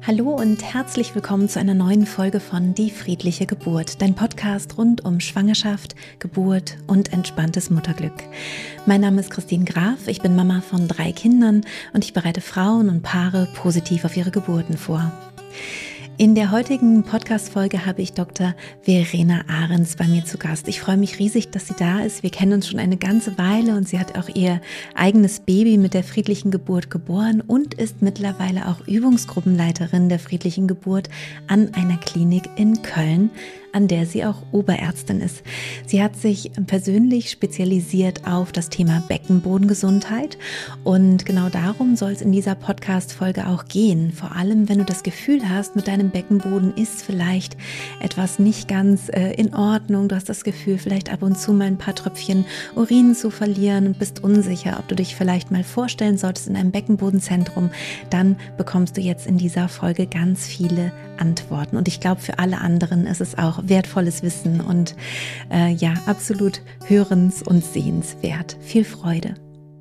Hallo und herzlich willkommen zu einer neuen Folge von Die friedliche Geburt, dein Podcast rund um Schwangerschaft, Geburt und entspanntes Mutterglück. Mein Name ist Christine Graf, ich bin Mama von 3 Kindern und ich bereite Frauen und Paare positiv auf ihre Geburten vor. In der heutigen Podcast-Folge habe ich Dr. Verena Ahrens bei mir zu Gast. Ich freue mich riesig, dass sie da ist. Wir kennen uns schon eine ganze Weile und sie hat auch ihr eigenes Baby mit der friedlichen Geburt geboren und ist mittlerweile auch Übungsgruppenleiterin der friedlichen Geburt an einer Klinik in Köln, an der sie auch Oberärztin ist. Sie hat sich persönlich spezialisiert auf das Thema Beckenbodengesundheit und genau darum soll es in dieser Podcast-Folge auch gehen. Vor allem, wenn du das Gefühl hast, mit deinem Beckenboden ist vielleicht etwas nicht ganz in Ordnung. Du hast das Gefühl, vielleicht ab und zu mal ein paar Tröpfchen Urin zu verlieren und bist unsicher, ob du dich vielleicht mal vorstellen solltest in einem Beckenbodenzentrum. Dann bekommst du jetzt in dieser Folge ganz viele Antworten. Und ich glaube, für alle anderen ist es auch wertvolles Wissen und absolut hörens- und sehenswert. Viel Freude.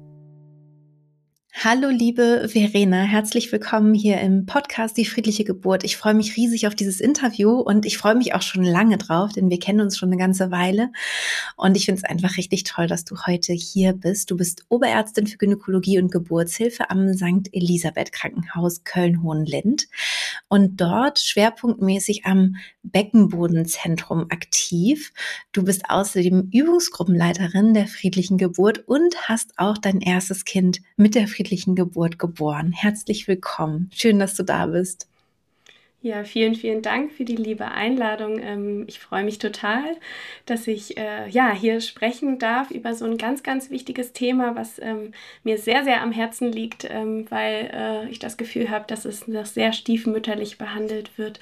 Hallo liebe Verena, herzlich willkommen hier im Podcast Die friedliche Geburt. Ich freue mich riesig auf dieses Interview und ich freue mich auch schon lange drauf, denn wir kennen uns schon eine ganze Weile und ich finde es einfach richtig toll, dass du heute hier bist. Du bist Oberärztin für Gynäkologie und Geburtshilfe am St. Elisabeth Krankenhaus Köln-Hohenlind und dort schwerpunktmäßig am Beckenbodenzentrum aktiv. Du bist außerdem Übungsgruppenleiterin der friedlichen Geburt und hast auch dein erstes Kind mit der friedlichen Geburt geboren. Herzlich willkommen. Schön, dass du da bist. Ja, vielen, vielen Dank für die liebe Einladung. Ich freue mich total, dass ich hier sprechen darf über so ein ganz, ganz wichtiges Thema, was mir sehr, sehr am Herzen liegt, weil ich das Gefühl habe, dass es noch sehr stiefmütterlich behandelt wird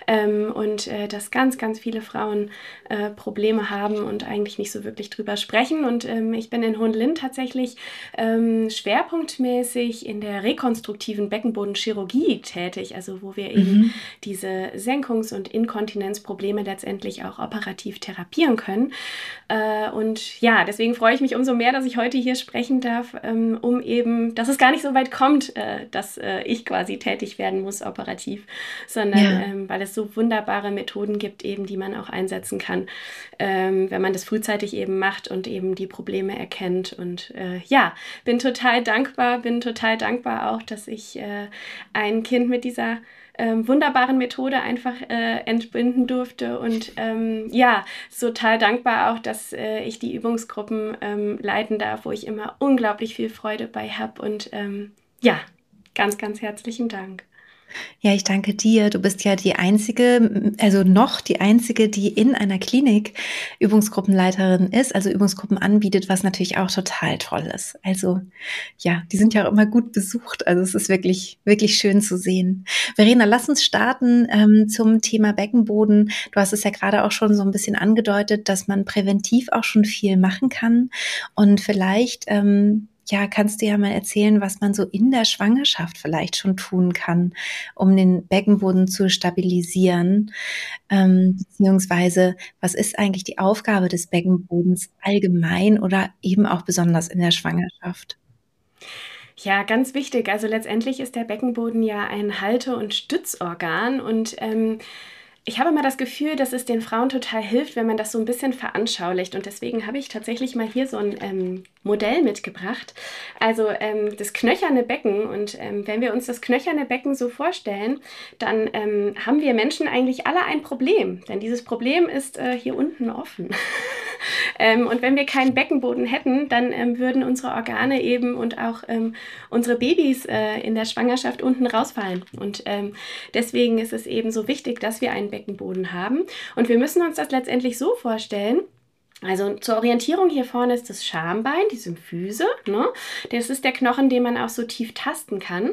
und dass ganz, ganz viele Frauen Probleme haben und eigentlich nicht so wirklich drüber sprechen. Und ich bin in Hohenlind tatsächlich schwerpunktmäßig in der rekonstruktiven Beckenbodenchirurgie tätig, also wo wir eben diese Senkungs- und Inkontinenzprobleme letztendlich auch operativ therapieren können. Und ja, deswegen freue ich mich umso mehr, dass ich heute hier sprechen darf, um eben, dass es gar nicht so weit kommt, dass ich quasi tätig werden muss operativ, sondern weil es so wunderbare Methoden gibt, eben, die man auch einsetzen kann, wenn man das frühzeitig eben macht und eben die Probleme erkennt. Und bin total dankbar auch, dass ich ein Kind mit dieser wunderbaren Methode einfach entbinden durfte und total dankbar auch, dass ich die Übungsgruppen leiten darf, wo ich immer unglaublich viel Freude bei habe und ganz, ganz herzlichen Dank. Ja, ich danke dir. Du bist ja die einzige, die in einer Klinik Übungsgruppenleiterin ist, also Übungsgruppen anbietet, was natürlich auch total toll ist. Also ja, die sind ja auch immer gut besucht. Also es ist wirklich, wirklich schön zu sehen. Verena, lass uns starten zum Thema Beckenboden. Du hast es ja gerade auch schon so ein bisschen angedeutet, dass man präventiv auch schon viel machen kann. Und vielleicht kannst du ja mal erzählen, was man so in der Schwangerschaft vielleicht schon tun kann, um den Beckenboden zu stabilisieren, beziehungsweise was ist eigentlich die Aufgabe des Beckenbodens allgemein oder eben auch besonders in der Schwangerschaft? Ja, ganz wichtig. Also letztendlich ist der Beckenboden ja ein Halte- und Stützorgan und ich habe immer das Gefühl, dass es den Frauen total hilft, wenn man das so ein bisschen veranschaulicht. Und deswegen habe ich tatsächlich mal hier so ein Modell mitgebracht. Also das knöcherne Becken. Und wenn wir uns das knöcherne Becken so vorstellen, dann haben wir Menschen eigentlich alle ein Problem. Denn dieses Problem ist hier unten offen. Und wenn wir keinen Beckenboden hätten, dann würden unsere Organe eben und auch unsere Babys in der Schwangerschaft unten rausfallen. Und deswegen ist es eben so wichtig, dass wir einen Beckenboden haben. Und wir müssen uns das letztendlich so vorstellen. Also zur Orientierung hier vorne ist das Schambein, die Symphyse. Ne? Das ist der Knochen, den man auch so tief tasten kann.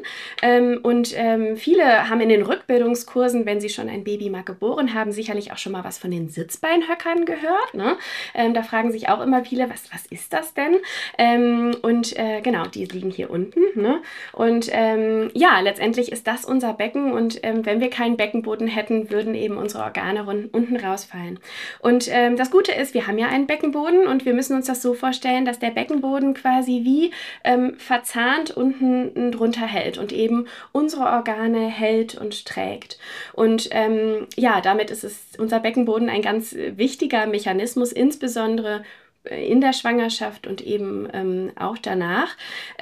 Viele haben in den Rückbildungskursen, wenn sie schon ein Baby mal geboren haben, sicherlich auch schon mal was von den Sitzbeinhöckern gehört. Ne? Da fragen sich auch immer viele, was ist das denn? Genau, die liegen hier unten. Ne? Und letztendlich ist das unser Becken. Und wenn wir keinen Beckenboden hätten, würden eben unsere Organe unten rausfallen. Und das Gute ist, wir haben ja einen Beckenboden und wir müssen uns das so vorstellen, dass der Beckenboden quasi wie verzahnt unten drunter hält und eben unsere Organe hält und trägt. Und damit ist unser Beckenboden ein ganz wichtiger Mechanismus, insbesondere in der Schwangerschaft und eben auch danach.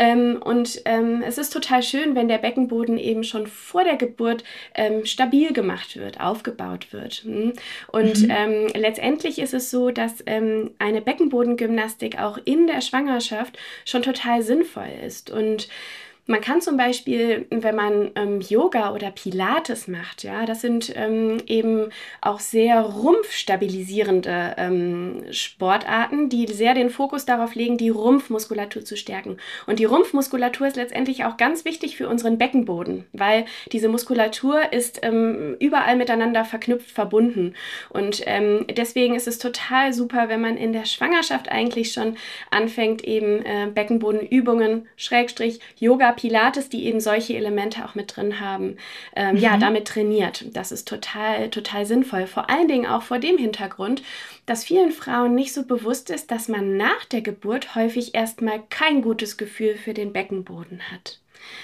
Es ist total schön, wenn der Beckenboden eben schon vor der Geburt stabil gemacht wird, aufgebaut wird. Und letztendlich ist es so, dass eine Beckenbodengymnastik auch in der Schwangerschaft schon total sinnvoll ist. Und man kann zum Beispiel, wenn man Yoga oder Pilates macht, ja, das sind eben auch sehr rumpfstabilisierende Sportarten, die sehr den Fokus darauf legen, die Rumpfmuskulatur zu stärken. Und die Rumpfmuskulatur ist letztendlich auch ganz wichtig für unseren Beckenboden, weil diese Muskulatur ist überall miteinander verknüpft, verbunden. Und deswegen ist es total super, wenn man in der Schwangerschaft eigentlich schon anfängt, eben Beckenbodenübungen, Yoga, Pilates, die eben solche Elemente auch mit drin haben, damit trainiert. Das ist total, total sinnvoll. Vor allen Dingen auch vor dem Hintergrund, dass vielen Frauen nicht so bewusst ist, dass man nach der Geburt häufig erstmal kein gutes Gefühl für den Beckenboden hat.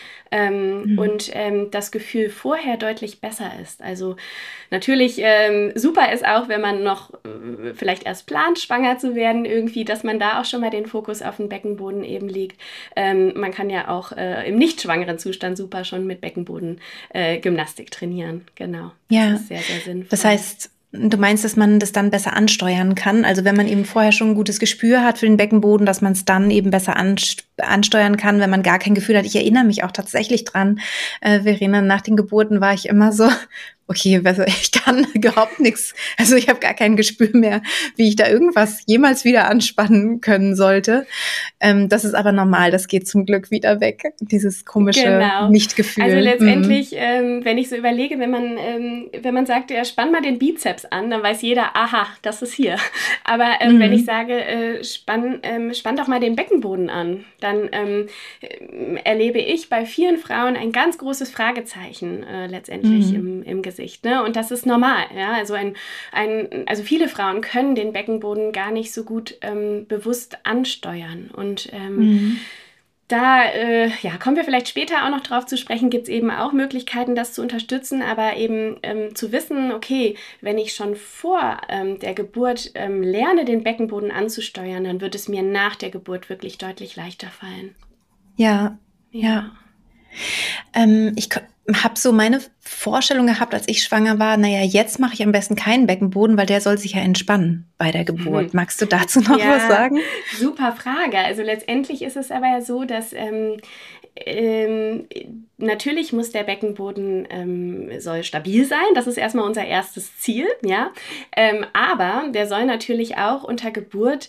Und das Gefühl vorher deutlich besser ist. Also natürlich super ist auch, wenn man noch vielleicht erst plant, schwanger zu werden irgendwie, dass man da auch schon mal den Fokus auf den Beckenboden eben legt. Man kann ja auch im nicht schwangeren Zustand super schon mit Beckenboden-Gymnastik trainieren. Genau. Ja, das ist sehr, sehr sinnvoll. Das heißt, du meinst, dass man das dann besser ansteuern kann? Also wenn man eben vorher schon ein gutes Gespür hat für den Beckenboden, dass man es dann eben besser ansteuern kann, wenn man gar kein Gefühl hat. Ich erinnere mich auch tatsächlich dran, Verena, nach den Geburten war ich immer so, okay, also ich kann überhaupt nichts. Also ich habe gar kein Gespür mehr, wie ich da irgendwas jemals wieder anspannen können sollte. Das ist aber normal, das geht zum Glück wieder weg, dieses komische Nichtgefühl. Also letztendlich, wenn ich so überlege, wenn man sagt, ja, spann mal den Bizeps an, dann weiß jeder, aha, das ist hier. Aber wenn ich sage, spann doch mal den Beckenboden an, dann erlebe ich bei vielen Frauen ein ganz großes Fragezeichen letztendlich im Gesicht. Ne? Und das ist normal. Ja? Also viele Frauen können den Beckenboden gar nicht so gut bewusst ansteuern. Und da kommen wir vielleicht später auch noch drauf zu sprechen, gibt es eben auch Möglichkeiten, das zu unterstützen, aber eben zu wissen, okay, wenn ich schon vor der Geburt lerne, den Beckenboden anzusteuern, dann wird es mir nach der Geburt wirklich deutlich leichter fallen. Ja. Ich habe so meine Vorstellung gehabt, als ich schwanger war, naja, jetzt mache ich am besten keinen Beckenboden, weil der soll sich ja entspannen bei der Geburt. Magst du dazu noch was sagen? Super Frage. Also letztendlich ist es aber ja so, dass natürlich muss der Beckenboden soll stabil sein. Das ist erstmal unser erstes Ziel, ja. Aber der soll natürlich auch unter Geburt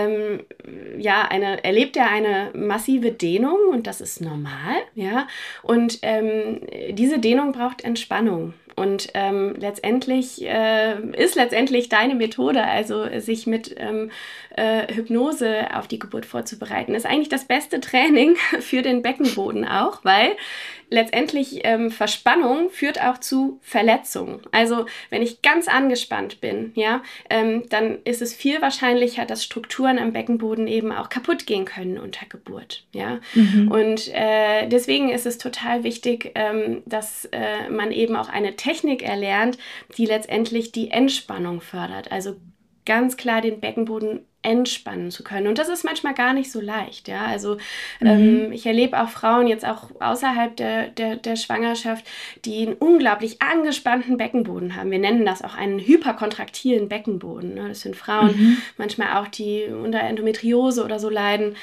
erlebt er eine massive Dehnung und das ist normal, ja. Und diese Dehnung braucht Entspannung. Und letztendlich ist deine Methode, also sich mit Hypnose auf die Geburt vorzubereiten, ist eigentlich das beste Training für den Beckenboden auch, weil letztendlich Verspannung führt auch zu Verletzungen. Also wenn ich ganz angespannt bin, ja, dann ist es viel wahrscheinlicher, dass Strukturen am Beckenboden eben auch kaputt gehen können unter Geburt. Ja? Und deswegen ist es total wichtig, dass man eben auch eine Technik erlernt, die letztendlich die Entspannung fördert. Also ganz klar den Beckenboden entspannen zu können. Und das ist manchmal gar nicht so leicht. Ja? Also ich erlebe auch Frauen jetzt auch außerhalb der Schwangerschaft, die einen unglaublich angespannten Beckenboden haben. Wir nennen das auch einen hyperkontraktilen Beckenboden. Ne? Das sind Frauen manchmal auch, die unter Endometriose oder so leiden.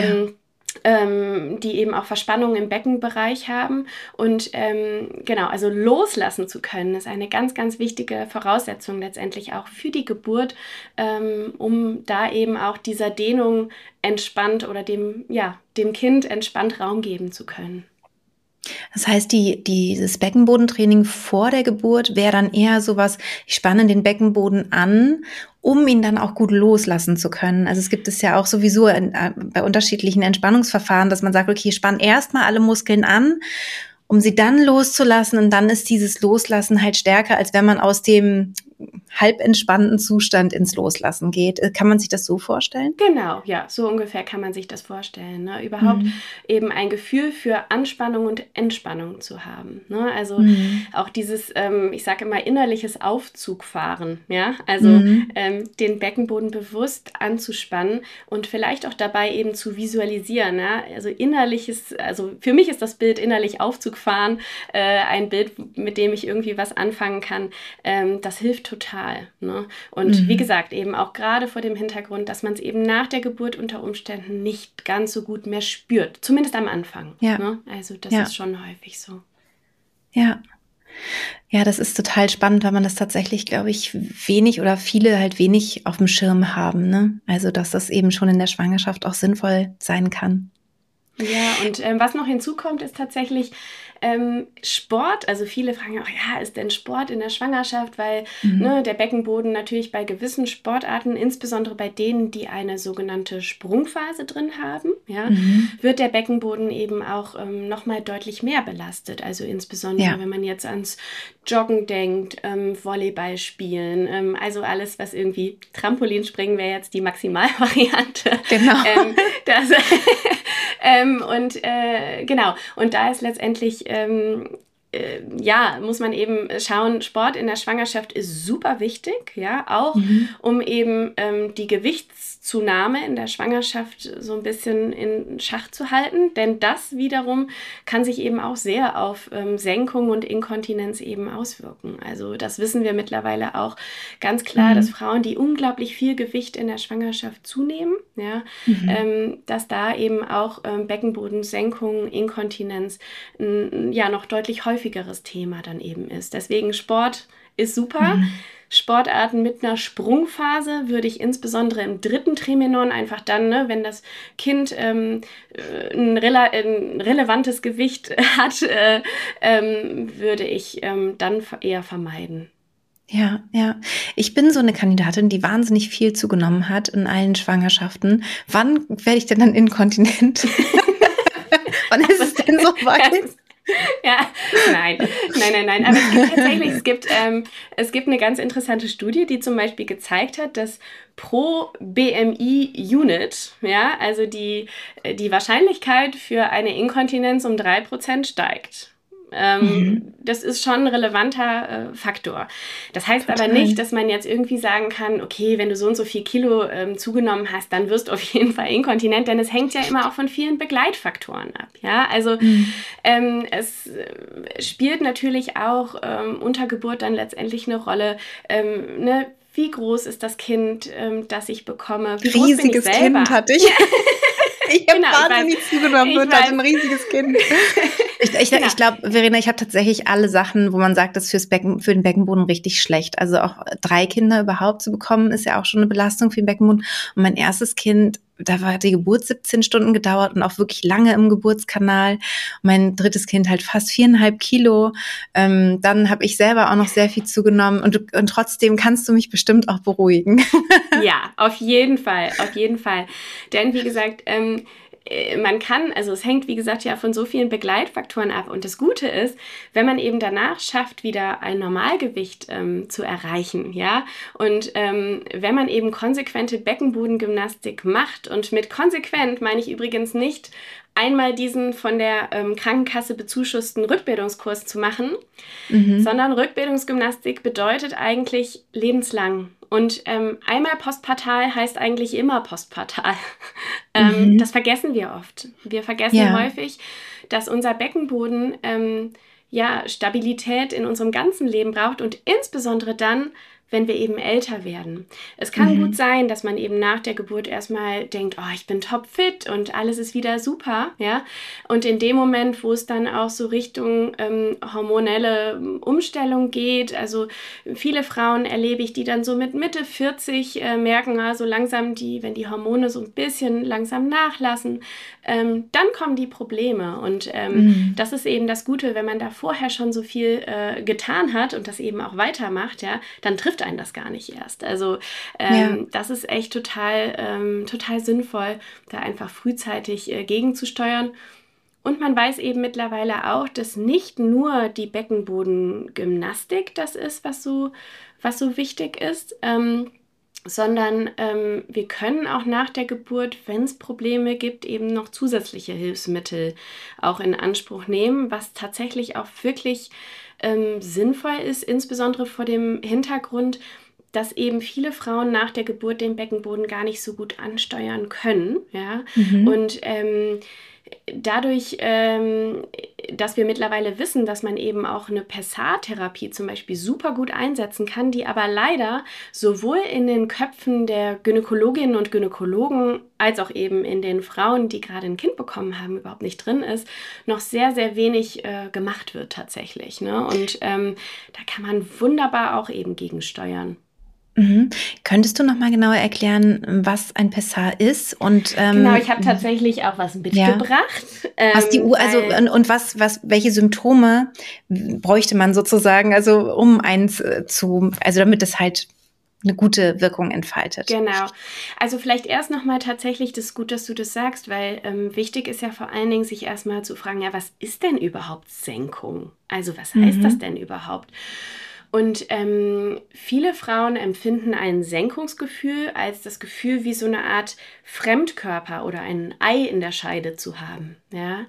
Die eben auch Verspannungen im Beckenbereich haben. Und also loslassen zu können, ist eine ganz, ganz wichtige Voraussetzung letztendlich auch für die Geburt, um da eben auch dieser Dehnung entspannt oder dem Kind entspannt Raum geben zu können. Das heißt, dieses Beckenbodentraining vor der Geburt wäre dann eher sowas, ich spanne den Beckenboden an, um ihn dann auch gut loslassen zu können. Also es gibt es ja auch sowieso bei unterschiedlichen Entspannungsverfahren, dass man sagt, okay, spann erstmal alle Muskeln an, um sie dann loszulassen und dann ist dieses Loslassen halt stärker, als wenn man aus dem halb entspannten Zustand ins Loslassen geht. Kann man sich das so vorstellen? Genau, ja, so ungefähr kann man sich das vorstellen. Ne? Überhaupt eben ein Gefühl für Anspannung und Entspannung zu haben. Ne? Also auch dieses, ich sage immer, innerliches Aufzugfahren. Ja? Also den Beckenboden bewusst anzuspannen und vielleicht auch dabei eben zu visualisieren. Ja? Also innerliches, also für mich ist das Bild innerlich Aufzug fahren ein Bild, mit dem ich irgendwie was anfangen kann. Das hilft total. Ne? Und wie gesagt, eben auch gerade vor dem Hintergrund, dass man es eben nach der Geburt unter Umständen nicht ganz so gut mehr spürt. Zumindest am Anfang. Ja. Ne? Also das ist schon häufig so. Ja. Ja, das ist total spannend, weil man das tatsächlich, glaube ich, wenig oder viele halt wenig auf dem Schirm haben. Ne? Also, dass das eben schon in der Schwangerschaft auch sinnvoll sein kann. Ja, und was noch hinzukommt, ist tatsächlich Sport. Also viele fragen auch, ja, ist denn Sport in der Schwangerschaft? Weil ne, der Beckenboden natürlich bei gewissen Sportarten, insbesondere bei denen, die eine sogenannte Sprungphase drin haben, ja, wird der Beckenboden eben auch nochmal deutlich mehr belastet. Also insbesondere, wenn man jetzt ans Joggen denkt, Volleyball spielen, also alles, was irgendwie Trampolinspringen wäre jetzt die Maximalvariante. Genau. Genau, und da ist letztendlich, muss man eben schauen, Sport in der Schwangerschaft ist super wichtig, ja, auch um eben die Gewichtszunahme in der Schwangerschaft so ein bisschen in Schach zu halten, denn das wiederum kann sich eben auch sehr auf Senkung und Inkontinenz eben auswirken. Also das wissen wir mittlerweile auch ganz klar, dass Frauen, die unglaublich viel Gewicht in der Schwangerschaft zunehmen, ja, dass da eben auch Beckenbodensenkung, Inkontinenz noch deutlich häufigeres Thema dann eben ist. Deswegen Sport ist super. Sportarten mit einer Sprungphase würde ich insbesondere im 3. Trimenon einfach dann, ne, wenn das Kind ein relevantes Gewicht hat, würde ich dann eher vermeiden. Ja, ja. Ich bin so eine Kandidatin, die wahnsinnig viel zugenommen hat in allen Schwangerschaften. Wann werde ich denn dann inkontinent? Wann ist es denn so weit? Ja, nein. Aber es gibt eine ganz interessante Studie, die zum Beispiel gezeigt hat, dass pro BMI-Unit, ja, also die Wahrscheinlichkeit für eine Inkontinenz um 3% steigt. Das ist schon ein relevanter Faktor. Das heißt aber nicht, dass man jetzt irgendwie sagen kann, okay, wenn du so und so viel Kilo zugenommen hast, dann wirst du auf jeden Fall inkontinent, denn es hängt ja immer auch von vielen Begleitfaktoren ab. Ja, also es spielt natürlich auch unter Geburt dann letztendlich eine Rolle, ne? Wie groß ist das Kind, das ich bekomme? Wie groß bin ich selber? Riesiges Kind hatte ich. Ich habe wahnsinnig zugenommen und hatte ein riesiges Kind. Ich glaube, Verena, ich habe tatsächlich alle Sachen, wo man sagt, das ist für den Beckenboden richtig schlecht. Also auch 3 Kinder überhaupt zu bekommen, ist ja auch schon eine Belastung für den Beckenboden. Und mein erstes Kind, da war die Geburt 17 Stunden gedauert und auch wirklich lange im Geburtskanal. Und mein 3. Kind halt fast 4,5 Kilo. Dann habe ich selber auch noch sehr viel zugenommen und trotzdem kannst du mich bestimmt auch beruhigen. Ja, auf jeden Fall. Denn wie gesagt, man kann, also es hängt wie gesagt ja von so vielen Begleitfaktoren ab und das Gute ist, wenn man eben danach schafft, wieder ein Normalgewicht zu erreichen, ja, und wenn man eben konsequente Beckenbodengymnastik macht und mit konsequent meine ich übrigens nicht einmal diesen von der Krankenkasse bezuschussten Rückbildungskurs zu machen, sondern Rückbildungsgymnastik bedeutet eigentlich lebenslang. Und einmal postpartal heißt eigentlich immer postpartal. Das vergessen wir oft. Wir vergessen häufig, dass unser Beckenboden Stabilität in unserem ganzen Leben braucht und insbesondere dann, wenn wir eben älter werden. Es kann gut sein, dass man eben nach der Geburt erstmal denkt, oh, ich bin topfit und alles ist wieder super, ja. Und in dem Moment, wo es dann auch so Richtung hormonelle Umstellung geht, also viele Frauen erlebe ich, die dann so mit Mitte 40 merken, also langsam wenn die Hormone so ein bisschen langsam nachlassen, dann kommen die Probleme. Und das ist eben das Gute, wenn man da vorher schon so viel getan hat und das eben auch weitermacht, ja, dann trifft einen das gar nicht erst. Also das ist echt total sinnvoll, da einfach frühzeitig gegenzusteuern. Und man weiß eben mittlerweile auch, dass nicht nur die Beckenbodengymnastik das ist, was so wichtig ist, sondern wir können auch nach der Geburt, wenn es Probleme gibt, eben noch zusätzliche Hilfsmittel auch in Anspruch nehmen, was tatsächlich auch wirklich sinnvoll ist, insbesondere vor dem Hintergrund, dass eben viele Frauen nach der Geburt den Beckenboden gar nicht so gut ansteuern können. Ja? Und dadurch, dass wir mittlerweile wissen, dass man eben auch eine Pessartherapie zum Beispiel super gut einsetzen kann, die aber leider sowohl in den Köpfen der Gynäkologinnen und Gynäkologen als auch eben in den Frauen, die gerade ein Kind bekommen haben, überhaupt nicht drin ist, noch sehr, sehr wenig gemacht wird tatsächlich. Ne? Und da kann man wunderbar auch eben gegensteuern. Könntest du noch mal genauer erklären, was ein Pessar ist? Und, genau, ich habe tatsächlich auch was mitgebracht. Was welche Symptome bräuchte man sozusagen, also um damit es halt eine gute Wirkung entfaltet. Genau. Also vielleicht erst nochmal tatsächlich, das ist gut, dass du das sagst, weil wichtig ist ja vor allen Dingen, sich erstmal zu fragen, ja, was ist denn überhaupt Senkung? Also was heißt das denn überhaupt? Und viele Frauen empfinden ein Senkungsgefühl als das Gefühl, wie so eine Art Fremdkörper oder ein Ei in der Scheide zu haben. Ja?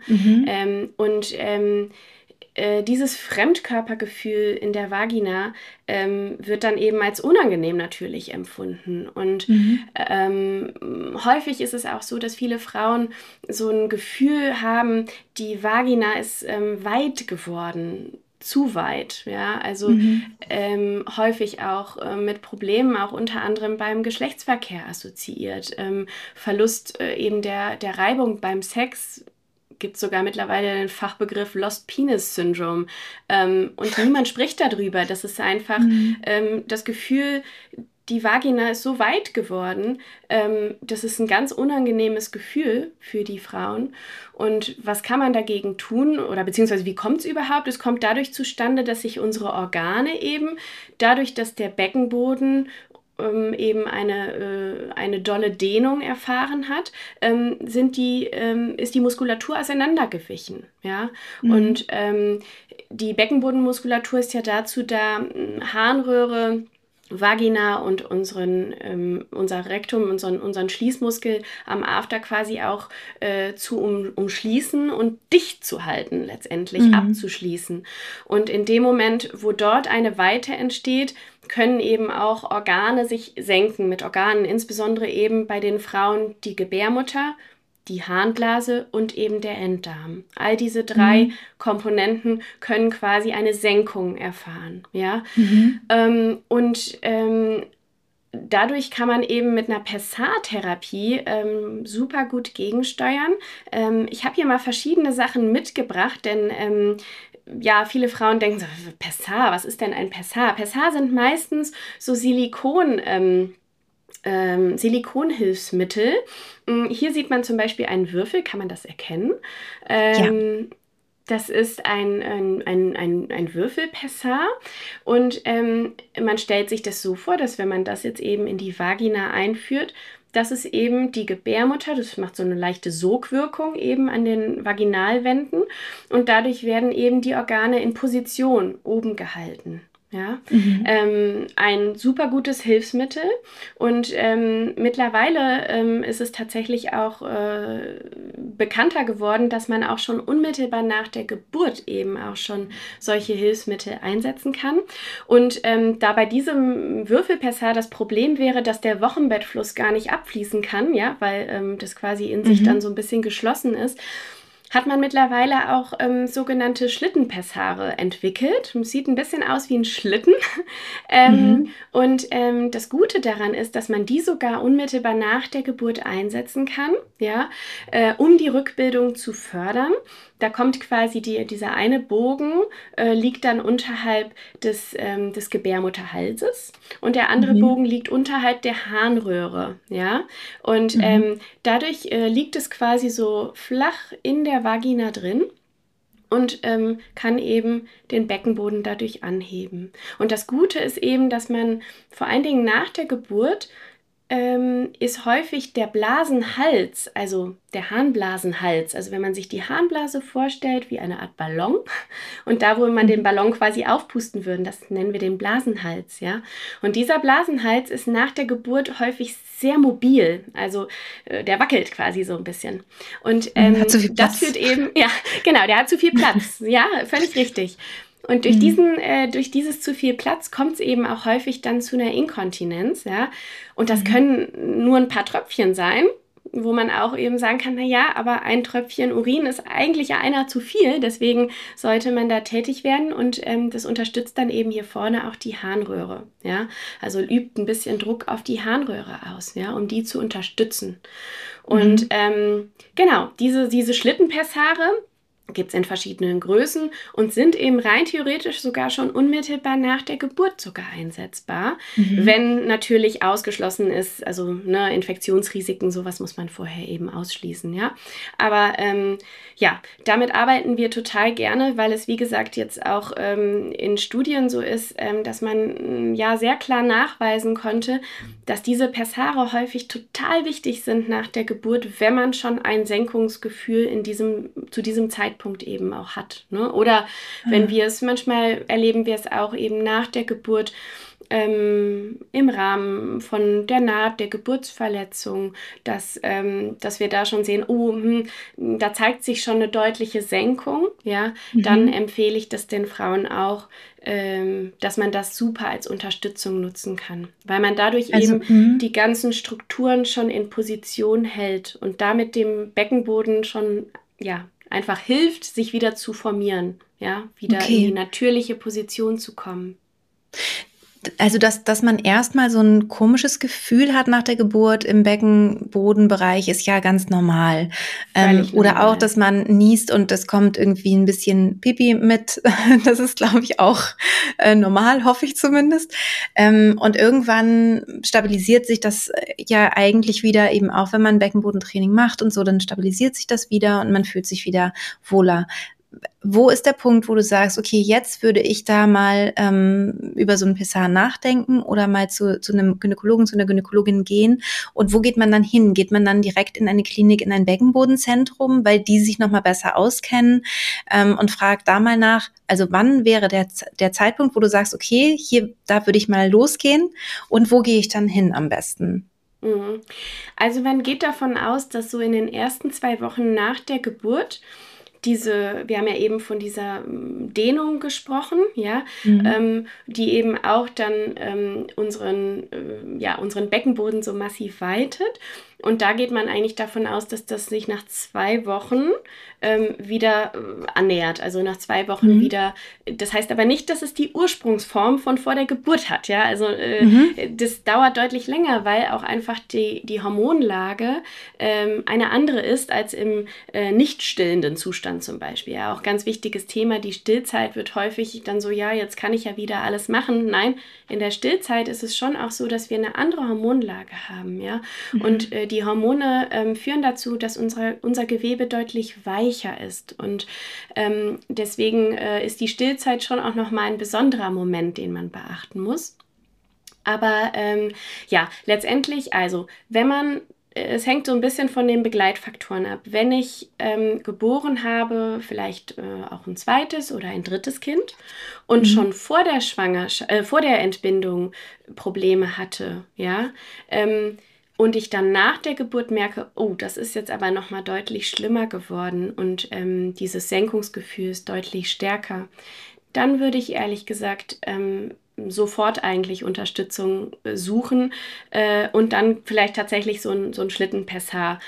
Dieses Fremdkörpergefühl in der Vagina wird dann eben als unangenehm natürlich empfunden. Und häufig ist es auch so, dass viele Frauen so ein Gefühl haben, die Vagina ist weit geworden. Zu weit, ja, also häufig auch mit Problemen, auch unter anderem beim Geschlechtsverkehr assoziiert. Verlust eben der Reibung beim Sex, gibt es sogar mittlerweile den Fachbegriff Lost Penis Syndrome. Und niemand spricht darüber. Das ist einfach das Gefühl, die Vagina ist so weit geworden, das ist ein ganz unangenehmes Gefühl für die Frauen. Und was kann man dagegen tun oder beziehungsweise wie kommt es überhaupt? Es kommt dadurch zustande, dass sich unsere Organe eben, dadurch, dass der Beckenboden eben eine dolle Dehnung erfahren hat, ist die Muskulatur auseinandergewichen. Ja? Und die Beckenbodenmuskulatur ist ja dazu da, Harnröhre, Vagina und unser Rektum, unseren Schließmuskel am After quasi auch zu umschließen und dicht zu halten, letztendlich abzuschließen. Und in dem Moment, wo dort eine Weite entsteht, können eben auch Organe sich senken. Mit Organen insbesondere eben bei den Frauen die Gebärmutter, die Harnblase und eben der Enddarm. All diese drei Komponenten können quasi eine Senkung erfahren. Ja? Dadurch kann man eben mit einer Pessartherapie super gut gegensteuern. Ich habe hier mal verschiedene Sachen mitgebracht, denn ja, viele Frauen denken so, Pessar, was ist denn ein Pessar? Pessar sind meistens so Silikonhilfsmittel. Hier sieht man zum Beispiel einen Würfel, kann man das erkennen? Das ist ein Würfelpessar und man stellt sich das so vor, dass wenn man das jetzt eben in die Vagina einführt, dass es eben die Gebärmutter, das macht so eine leichte Sogwirkung eben an den Vaginalwänden und dadurch werden eben die Organe in Position oben gehalten. Ja, ein super gutes Hilfsmittel und mittlerweile ist es tatsächlich auch bekannter geworden, dass man auch schon unmittelbar nach der Geburt eben auch schon solche Hilfsmittel einsetzen kann. Und da bei diesem Würfelpessar das Problem wäre, dass der Wochenbettfluss gar nicht abfließen kann, ja, weil das quasi in sich dann so ein bisschen geschlossen ist, hat man mittlerweile auch sogenannte Schlittenpessare entwickelt. Es sieht ein bisschen aus wie ein Schlitten. Und das Gute daran ist, dass man die sogar unmittelbar nach der Geburt einsetzen kann, ja, um die Rückbildung zu fördern. Da kommt quasi dieser eine Bogen, liegt dann unterhalb des Gebärmutterhalses und der andere Bogen liegt unterhalb der Harnröhre. Ja? Und dadurch liegt es quasi so flach in der Vagina drin und kann eben den Beckenboden dadurch anheben. Und das Gute ist eben, dass man vor allen Dingen nach der Geburt ist häufig der Blasenhals, also der Harnblasenhals. Also wenn man sich die Harnblase vorstellt wie eine Art Ballon und da, wo man den Ballon quasi aufpusten würde, das nennen wir den Blasenhals, ja. Und dieser Blasenhals ist nach der Geburt häufig sehr mobil, also der wackelt quasi so ein bisschen. Und Hat zu viel Platz. das führt eben, ja, genau, der hat zu viel Platz, ja, völlig richtig. Und durch dieses zu viel Platz kommt es eben auch häufig dann zu einer Inkontinenz, ja. Und das können nur ein paar Tröpfchen sein, wo man auch eben sagen kann, na ja, aber ein Tröpfchen Urin ist eigentlich ja einer zu viel, deswegen sollte man da tätig werden und das unterstützt dann eben hier vorne auch die Harnröhre, ja. Also übt ein bisschen Druck auf die Harnröhre aus, ja, um die zu unterstützen. Und genau, diese Schlittenpessare gibt es in verschiedenen Größen und sind eben rein theoretisch sogar schon unmittelbar nach der Geburt sogar einsetzbar, wenn natürlich ausgeschlossen ist, also ne, Infektionsrisiken, sowas muss man vorher eben ausschließen, ja. Aber ja, damit arbeiten wir total gerne, weil es wie gesagt jetzt auch in Studien so ist, dass man ja sehr klar nachweisen konnte, dass diese Pessare häufig total wichtig sind nach der Geburt, wenn man schon ein Senkungsgefühl zu diesem Zeitpunkt eben auch hat. Ne? Oder wenn wir es, manchmal erleben wir es auch eben nach der Geburt, im Rahmen von der Naht, der Geburtsverletzung, dass wir da schon sehen, da zeigt sich schon eine deutliche Senkung, ja, dann empfehle ich das den Frauen auch, dass man das super als Unterstützung nutzen kann, weil man dadurch eben die ganzen Strukturen schon in Position hält und damit dem Beckenboden schon, ja, einfach hilft, sich wieder zu formieren, ja, wieder in die natürliche Position zu kommen. Also, dass man erstmal so ein komisches Gefühl hat nach der Geburt im Beckenbodenbereich, ist ja ganz normal. Oder auch, dass man niest und es kommt irgendwie ein bisschen Pipi mit. Das ist, glaube ich, auch normal, hoffe ich zumindest. Und irgendwann stabilisiert sich das ja eigentlich wieder, eben auch wenn man Beckenbodentraining macht und so, dann stabilisiert sich das wieder und man fühlt sich wieder wohler. Wo ist der Punkt, wo du sagst, okay, jetzt würde ich da mal über so ein Pessar nachdenken oder mal zu einem Gynäkologen, zu einer Gynäkologin gehen? Und wo geht man dann hin? Geht man dann direkt in eine Klinik, in ein Beckenbodenzentrum, weil die sich noch mal besser auskennen und fragt da mal nach, also wann wäre der Zeitpunkt, wo du sagst, okay, da würde ich mal losgehen und wo gehe ich dann hin am besten? Also man geht davon aus, dass so in den ersten 2 Wochen nach der Geburt wir haben ja eben von dieser Dehnung gesprochen, ja, die eben auch dann unseren Beckenboden so massiv weitet. Und da geht man eigentlich davon aus, dass das sich nach 2 Wochen wieder annähert. Also nach 2 Wochen wieder. Das heißt aber nicht, dass es die Ursprungsform von vor der Geburt hat. Ja, also das dauert deutlich länger, weil auch einfach die Hormonlage eine andere ist als im nicht stillenden Zustand zum Beispiel. Ja, auch ganz wichtiges Thema. Die Stillzeit wird häufig dann so, ja, jetzt kann ich ja wieder alles machen. Nein, in der Stillzeit ist es schon auch so, dass wir eine andere Hormonlage haben. Ja, und die Hormone führen dazu, dass unser Gewebe deutlich weicher ist. Und deswegen ist die Stillzeit schon auch nochmal ein besonderer Moment, den man beachten muss. Aber ja, letztendlich, also, es hängt so ein bisschen von den Begleitfaktoren ab. Wenn ich geboren habe, vielleicht auch ein zweites oder ein drittes Kind und schon vor der Entbindung Probleme hatte, ja, und ich dann nach der Geburt merke, oh, das ist jetzt aber nochmal deutlich schlimmer geworden und dieses Senkungsgefühl ist deutlich stärker, dann würde ich ehrlich gesagt sofort eigentlich Unterstützung suchen und dann vielleicht tatsächlich so ein Schlittenpessar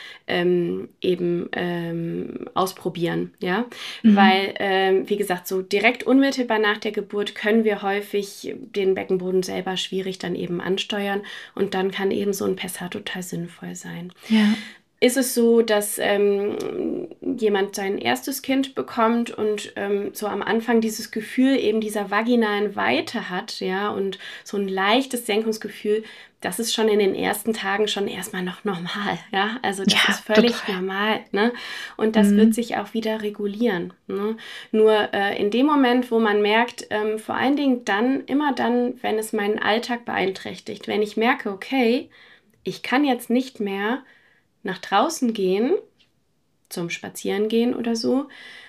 ausprobieren, ja, weil wie gesagt, so direkt unmittelbar nach der Geburt können wir häufig den Beckenboden selber schwierig dann eben ansteuern und dann kann eben so ein Pessar total sinnvoll sein. Ja. Ist es so, dass jemand sein erstes Kind bekommt und so am Anfang dieses Gefühl eben dieser vaginalen Weite hat, ja, und so ein leichtes Senkungsgefühl, das ist schon in den ersten Tagen schon erstmal noch normal, ja, also das ist völlig normal, ne, und das wird sich auch wieder regulieren, ne? Nur in dem Moment, wo man merkt, vor allen Dingen immer dann, wenn es meinen Alltag beeinträchtigt, wenn ich merke, okay, ich kann jetzt nicht mehr nach draußen gehen, zum Spazierengehen oder so,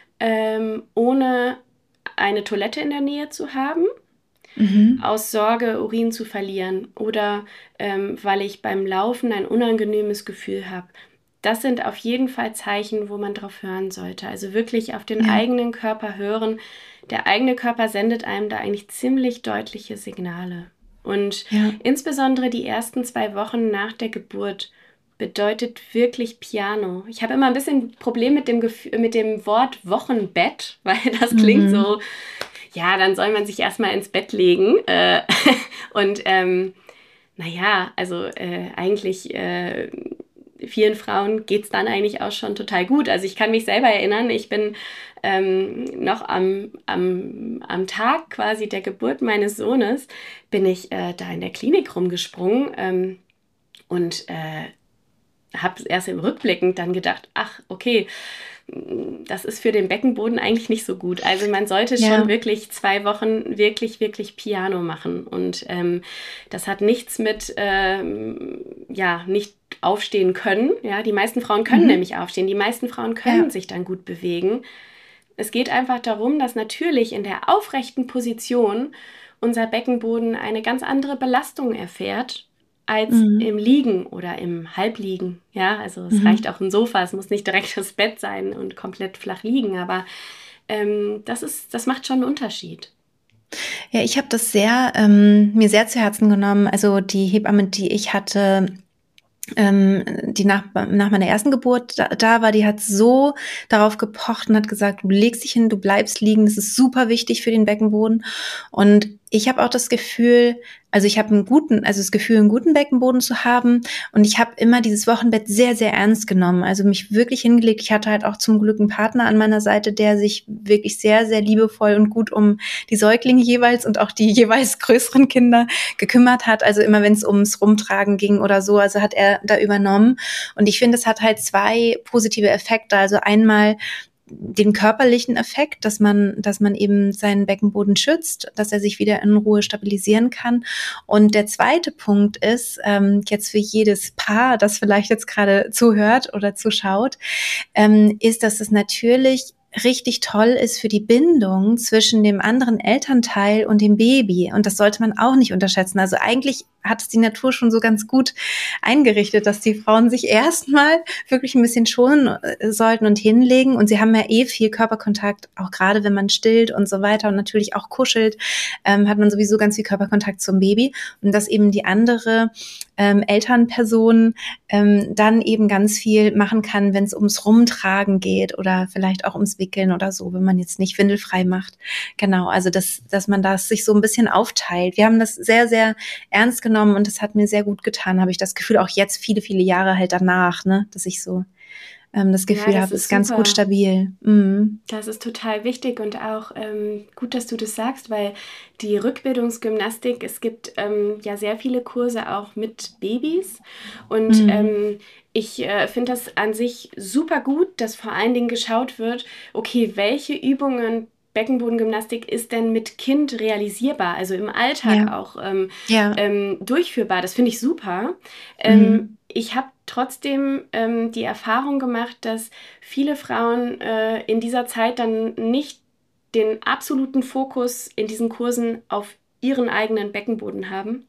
ohne eine Toilette in der Nähe zu haben, aus Sorge, Urin zu verlieren oder weil ich beim Laufen ein unangenehmes Gefühl habe. Das sind auf jeden Fall Zeichen, wo man drauf hören sollte. Also wirklich auf den eigenen Körper hören. Der eigene Körper sendet einem da eigentlich ziemlich deutliche Signale. Und insbesondere die ersten 2 Wochen nach der Geburt bedeutet wirklich Piano. Ich habe immer ein bisschen Problem mit dem Wort Wochenbett, weil das klingt so, ja, dann soll man sich erstmal ins Bett legen. Und naja, also eigentlich vielen Frauen geht es dann eigentlich auch schon total gut. Also ich kann mich selber erinnern, ich bin noch am Tag quasi der Geburt meines Sohnes, bin ich da in der Klinik rumgesprungen und habe erst im Rückblickend dann gedacht, ach, okay, das ist für den Beckenboden eigentlich nicht so gut. Also man sollte schon wirklich 2 Wochen wirklich, wirklich Piano machen. Und das hat nichts mit, nicht aufstehen können. Ja, die meisten Frauen können nämlich aufstehen. Die meisten Frauen können sich dann gut bewegen. Es geht einfach darum, dass natürlich in der aufrechten Position unser Beckenboden eine ganz andere Belastung erfährt als im Liegen oder im Halbliegen. Ja, also es reicht auch ein Sofa, es muss nicht direkt das Bett sein und komplett flach liegen, aber das macht schon einen Unterschied. Ja, ich habe das mir sehr zu Herzen genommen. Also die Hebamme, die ich hatte, die nach meiner ersten Geburt da war, die hat so darauf gepocht und hat gesagt, du legst dich hin, du bleibst liegen, das ist super wichtig für den Beckenboden. Und ich habe auch das Gefühl, also ich habe das Gefühl, einen guten Beckenboden zu haben. Und ich habe immer dieses Wochenbett sehr, sehr ernst genommen. Also mich wirklich hingelegt. Ich hatte halt auch zum Glück einen Partner an meiner Seite, der sich wirklich sehr, sehr liebevoll und gut um die Säuglinge jeweils und auch die jeweils größeren Kinder gekümmert hat. Also immer, wenn es ums Rumtragen ging oder so, also hat er da übernommen. Und ich finde, es hat halt 2 positive Effekte. Also einmal den körperlichen Effekt, dass man eben seinen Beckenboden schützt, dass er sich wieder in Ruhe stabilisieren kann. Und der zweite Punkt ist, jetzt für jedes Paar, das vielleicht jetzt gerade zuhört oder zuschaut, ist, dass es natürlich richtig toll ist für die Bindung zwischen dem anderen Elternteil und dem Baby. Und das sollte man auch nicht unterschätzen. Also eigentlich hat es die Natur schon so ganz gut eingerichtet, dass die Frauen sich erstmal wirklich ein bisschen schonen sollten und hinlegen. Und sie haben ja viel Körperkontakt, auch gerade wenn man stillt und so weiter und natürlich auch kuschelt, hat man sowieso ganz viel Körperkontakt zum Baby. Und dass eben die andere Elternperson dann eben ganz viel machen kann, wenn es ums Rumtragen geht oder vielleicht auch ums Wickeln oder so, wenn man jetzt nicht windelfrei macht. Genau, also dass man das sich so ein bisschen aufteilt. Wir haben das sehr, sehr ernst genommen und das hat mir sehr gut getan, habe ich das Gefühl, auch jetzt viele, viele Jahre halt danach, ne, dass ich so das Gefühl habe, ist ganz gut stabil. Das ist total wichtig und auch gut, dass du das sagst, weil die Rückbildungsgymnastik, es gibt ja sehr viele Kurse auch mit Babys und ich finde das an sich super gut, dass vor allen Dingen geschaut wird, okay, welche Übungen Beckenbodengymnastik ist denn mit Kind realisierbar, also im Alltag auch durchführbar. Das finde ich super. Ich habe trotzdem die Erfahrung gemacht, dass viele Frauen in dieser Zeit dann nicht den absoluten Fokus in diesen Kursen auf ihren eigenen Beckenboden haben.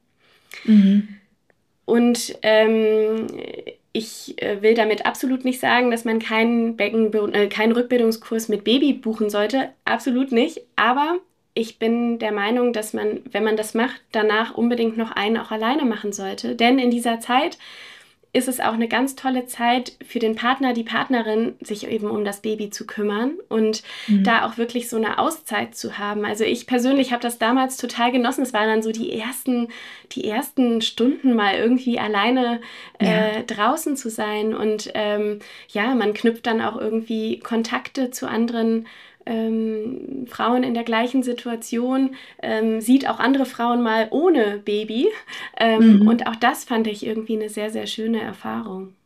Und ich will damit absolut nicht sagen, dass man keinen Rückbildungskurs mit Baby buchen sollte. Absolut nicht. Aber ich bin der Meinung, dass man, wenn man das macht, danach unbedingt noch einen auch alleine machen sollte. Denn in dieser Zeit ist es auch eine ganz tolle Zeit für den Partner, die Partnerin, sich eben um das Baby zu kümmern und da auch wirklich so eine Auszeit zu haben. Also ich persönlich habe das damals total genossen. Es waren dann so die ersten Stunden mal irgendwie alleine draußen zu sein und man knüpft dann auch irgendwie Kontakte zu anderen Frauen in der gleichen Situation, sieht auch andere Frauen mal ohne Baby und auch das fand ich irgendwie eine sehr, sehr schöne Erfahrung.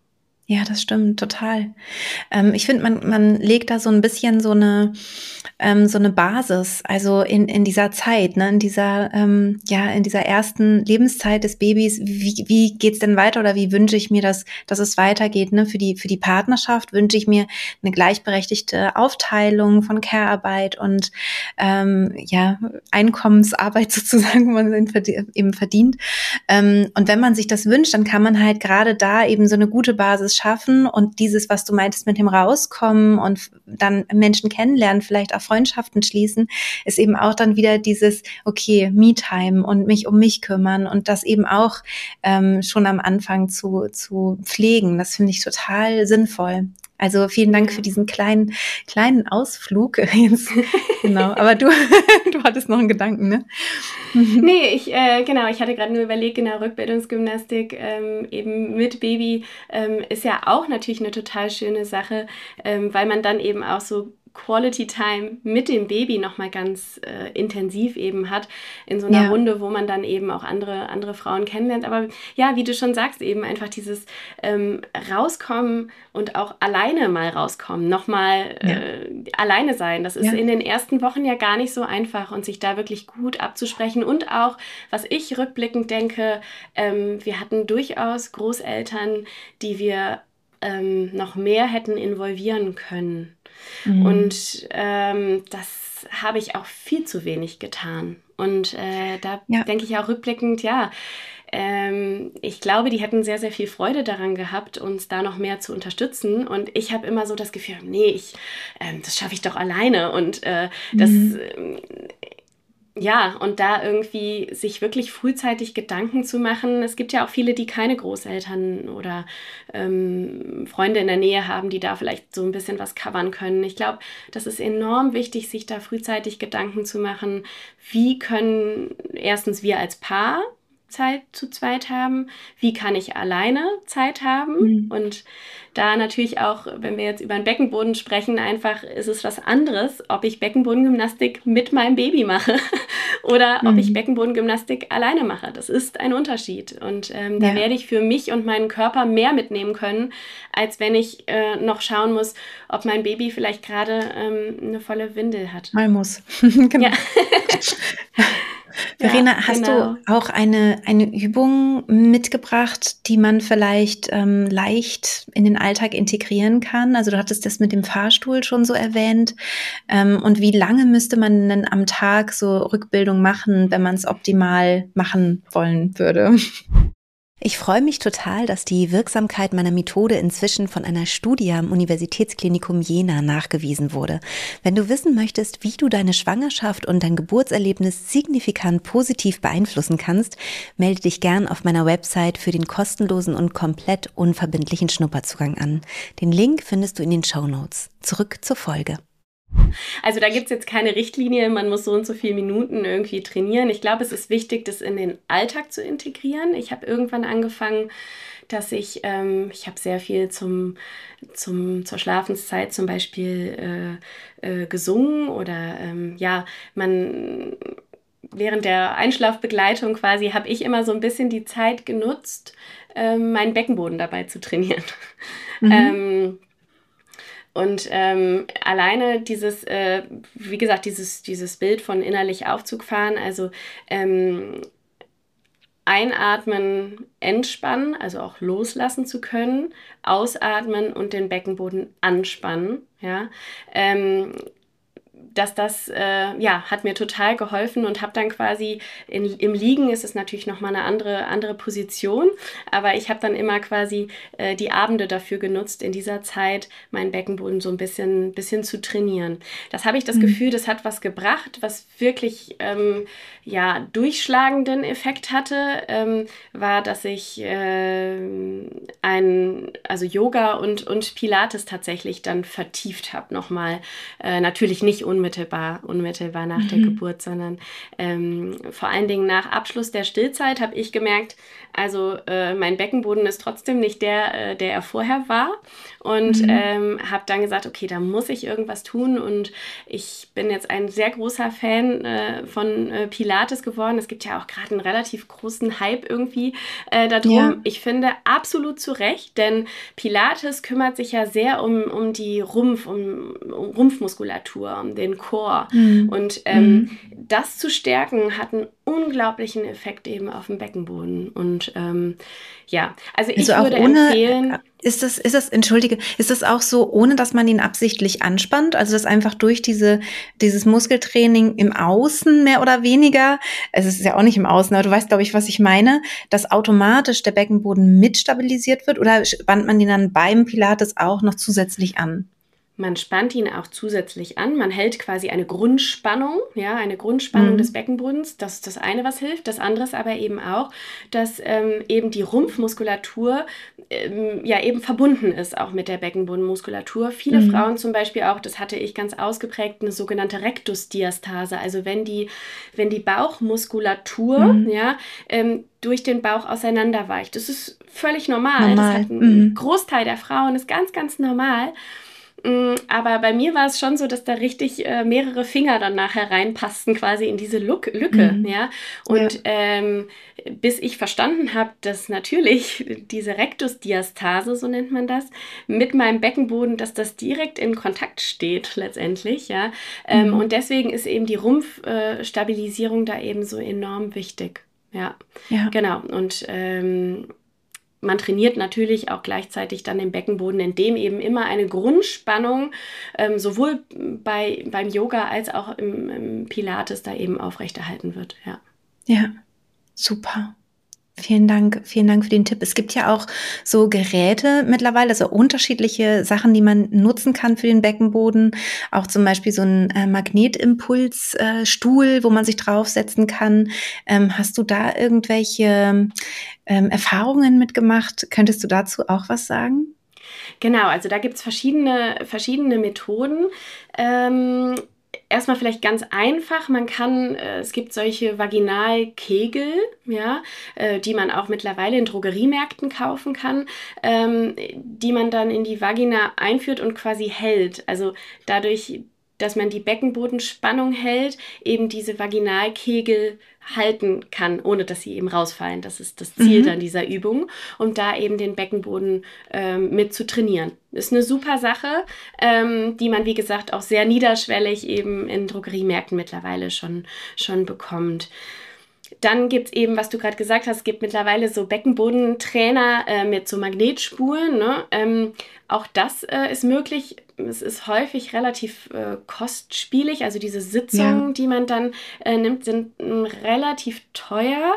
Ja, das stimmt, total. Ich finde, man legt da so ein bisschen so eine Basis, also in dieser Zeit, ne, in dieser ersten Lebenszeit des Babys. Wie geht's denn weiter oder wie wünsche ich mir, dass es weitergeht, ne? Für die Partnerschaft wünsche ich mir eine gleichberechtigte Aufteilung von Care-Arbeit und Einkommensarbeit sozusagen, wo man eben verdient. Und wenn man sich das wünscht, dann kann man halt gerade da eben so eine gute Basis schaffen und dieses, was du meintest mit dem Rauskommen und dann Menschen kennenlernen, vielleicht auch Freundschaften schließen, ist eben auch dann wieder dieses, okay, Me-Time und mich um mich kümmern und das eben auch schon am Anfang zu pflegen. Das finde ich total sinnvoll. Also vielen Dank für diesen kleinen Ausflug jetzt. Genau, aber du hattest noch einen Gedanken, ne? Nee, ich hatte gerade nur überlegt, genau, Rückbildungsgymnastik eben mit Baby ist ja auch natürlich eine total schöne Sache, weil man dann eben auch so Quality Time mit dem Baby nochmal ganz intensiv eben hat, in so einer Runde, wo man dann eben auch andere Frauen kennenlernt. Aber ja, wie du schon sagst, eben einfach dieses Rauskommen und auch alleine mal rauskommen, nochmal alleine sein. Das ist in den ersten Wochen ja gar nicht so einfach und sich da wirklich gut abzusprechen. Und auch, was ich rückblickend denke, wir hatten durchaus Großeltern, die wir noch mehr hätten involvieren können. Und das habe ich auch viel zu wenig getan. Und da denke ich auch rückblickend, ich glaube, die hätten sehr, sehr viel Freude daran gehabt, uns da noch mehr zu unterstützen. Und ich habe immer so das Gefühl, nee, das schaffe ich doch alleine. Und und da irgendwie sich wirklich frühzeitig Gedanken zu machen. Es gibt ja auch viele, die keine Großeltern oder Freunde in der Nähe haben, die da vielleicht so ein bisschen was covern können. Ich glaube, das ist enorm wichtig, sich da frühzeitig Gedanken zu machen, wie können erstens wir als Paar Zeit zu zweit haben, wie kann ich alleine Zeit haben und da natürlich auch, wenn wir jetzt über den Beckenboden sprechen, einfach ist es was anderes, ob ich Beckenbodengymnastik mit meinem Baby mache oder ob ich Beckenbodengymnastik alleine mache. Das ist ein Unterschied und da werde ich für mich und meinen Körper mehr mitnehmen können, als wenn ich noch schauen muss, ob mein Baby vielleicht gerade eine volle Windel hat. Mal muss. Genau. Ja. Verena, hast du auch eine Übung mitgebracht, die man vielleicht leicht in den Alltag integrieren kann? Also du hattest das mit dem Fahrstuhl schon so erwähnt. Und wie lange müsste man denn am Tag so Rückbildung machen, wenn man es optimal machen wollen würde? Ich freue mich total, dass die Wirksamkeit meiner Methode inzwischen von einer Studie am Universitätsklinikum Jena nachgewiesen wurde. Wenn du wissen möchtest, wie du deine Schwangerschaft und dein Geburtserlebnis signifikant positiv beeinflussen kannst, melde dich gern auf meiner Website für den kostenlosen und komplett unverbindlichen Schnupperzugang an. Den Link findest du in den Shownotes. Zurück zur Folge. Also da gibt es jetzt keine Richtlinie, man muss so und so viele Minuten irgendwie trainieren. Ich glaube, es ist wichtig, das in den Alltag zu integrieren. Ich habe irgendwann angefangen, dass ich habe sehr viel zur Schlafenszeit zum Beispiel gesungen oder während der Einschlafbegleitung quasi habe ich immer so ein bisschen die Zeit genutzt, meinen Beckenboden dabei zu trainieren. Und alleine wie gesagt, dieses Bild von innerlich Aufzug fahren, also einatmen, entspannen, also auch loslassen zu können, ausatmen und den Beckenboden anspannen, ja, das hat mir total geholfen und habe dann quasi im Liegen ist es natürlich nochmal eine andere Position, aber ich habe dann immer quasi die Abende dafür genutzt, in dieser Zeit meinen Beckenboden so ein bisschen zu trainieren. Das habe ich das Gefühl, das hat was gebracht, was wirklich durchschlagenden Effekt hatte, war, dass ich Yoga und Pilates tatsächlich dann vertieft habe nochmal. Natürlich nicht unmittelbar nach der Geburt, sondern vor allen Dingen nach Abschluss der Stillzeit habe ich gemerkt, also mein Beckenboden ist trotzdem nicht der er vorher war und habe dann gesagt, okay, da muss ich irgendwas tun und ich bin jetzt ein sehr großer Fan von Pilates geworden. Es gibt ja auch gerade einen relativ großen Hype irgendwie darum. Ja. Ich finde absolut zu Recht, denn Pilates kümmert sich ja sehr um die Rumpfmuskulatur, um den Core. Und das zu stärken hat einen unglaublichen Effekt eben auf den Beckenboden. Und also ich würde empfehlen... Ist das auch so, ohne dass man ihn absichtlich anspannt? Also das einfach durch dieses Muskeltraining im Außen mehr oder weniger, es ist ja auch nicht im Außen, aber du weißt, glaube ich, was ich meine, dass automatisch der Beckenboden mit stabilisiert wird oder spannt man ihn dann beim Pilates auch noch zusätzlich an? Man spannt ihn auch zusätzlich an. Man hält quasi eine Grundspannung, des Beckenbodens. Das ist das eine, was hilft. Das andere ist aber eben auch, dass eben die Rumpfmuskulatur eben verbunden ist auch mit der Beckenbodenmuskulatur. Viele Frauen zum Beispiel auch, das hatte ich ganz ausgeprägt, eine sogenannte Rektusdiastase. Also wenn die Bauchmuskulatur durch den Bauch auseinanderweicht. Das ist völlig normal. Das hat ein Großteil der Frauen, ist ganz, ganz normal. Aber bei mir war es schon so, dass da richtig mehrere Finger dann nachher reinpassten, quasi in diese Lücke. Ja? Und bis ich verstanden habe, dass natürlich diese Rektusdiastase, so nennt man das, mit meinem Beckenboden, dass das direkt in Kontakt steht letztendlich. Ja? Und deswegen ist eben die Rumpfstabilisierung da eben so enorm wichtig. Ja. Genau. Und man trainiert natürlich auch gleichzeitig dann den Beckenboden, indem eben immer eine Grundspannung sowohl beim Yoga als auch im Pilates da eben aufrechterhalten wird. Ja, super. Vielen Dank für den Tipp. Es gibt ja auch so Geräte mittlerweile, also unterschiedliche Sachen, die man nutzen kann für den Beckenboden. Auch zum Beispiel so ein Magnetimpulsstuhl, wo man sich draufsetzen kann. Hast du da irgendwelche Erfahrungen mitgemacht? Könntest du dazu auch was sagen? Genau, also da gibt es verschiedene Methoden. Erstmal vielleicht ganz einfach, es gibt solche Vaginalkegel, die man auch mittlerweile in Drogeriemärkten kaufen kann, die man dann in die Vagina einführt und quasi hält. Also dadurch, dass man die Beckenbodenspannung hält, eben diese Vaginalkegel halten kann, ohne dass sie eben rausfallen. Das ist das Ziel dann dieser Übung, um da eben den Beckenboden mit zu trainieren. Ist eine super Sache, die man, wie gesagt, auch sehr niederschwellig eben in Drogeriemärkten mittlerweile schon bekommt. Dann gibt es eben, was du gerade gesagt hast, es gibt mittlerweile so Beckenbodentrainer mit so Magnetspulen. Ne? Auch das ist möglich. Es ist häufig relativ kostspielig. Also diese Sitzungen, die man dann nimmt, sind relativ teuer.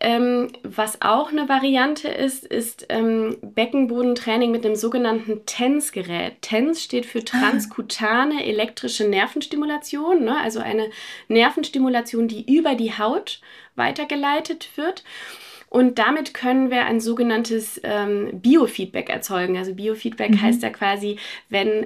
Was auch eine Variante ist Beckenbodentraining mit dem sogenannten TENS-Gerät. TENS steht für transkutane elektrische Nervenstimulation. Ne? Also eine Nervenstimulation, die über die Haut weitergeleitet wird. Und damit können wir ein sogenanntes Biofeedback erzeugen. Also Biofeedback heißt ja quasi, wenn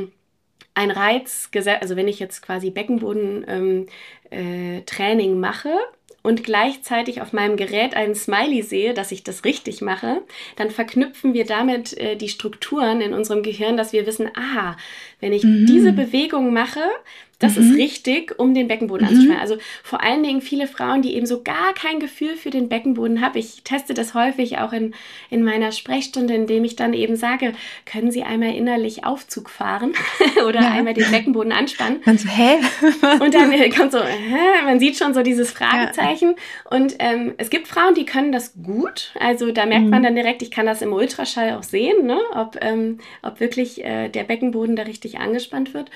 ein Reiz, also wenn ich jetzt quasi Beckenboden Training mache und gleichzeitig auf meinem Gerät einen Smiley sehe, dass ich das richtig mache, dann verknüpfen wir damit die Strukturen in unserem Gehirn, dass wir wissen, wenn ich diese Bewegung mache, das ist richtig, um den Beckenboden anzuspannen. Also vor allen Dingen viele Frauen, die eben so gar kein Gefühl für den Beckenboden haben. Ich teste das häufig auch in meiner Sprechstunde, indem ich dann eben sage, können Sie einmal innerlich Aufzug fahren oder einmal den Beckenboden anspannen. Dann so, hä? Und dann kommt so, man sieht schon so dieses Fragezeichen. Ja. Und es gibt Frauen, die können das gut. Also da merkt man dann direkt, ich kann das im Ultraschall auch sehen, ne? Ob wirklich der Beckenboden da richtig angespannt wird.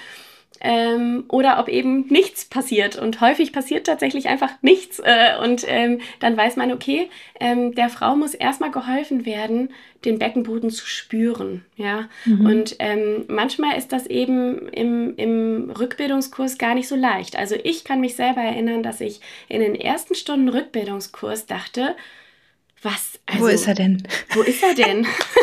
Oder ob eben nichts passiert. Und häufig passiert tatsächlich einfach nichts. Und dann weiß man, okay, der Frau muss erstmal geholfen werden, den Beckenboden zu spüren. Ja? Und manchmal ist das eben im Rückbildungskurs gar nicht so leicht. Also ich kann mich selber erinnern, dass ich in den ersten Stunden Rückbildungskurs dachte, was? Also, wo ist er denn? Wo ist er denn?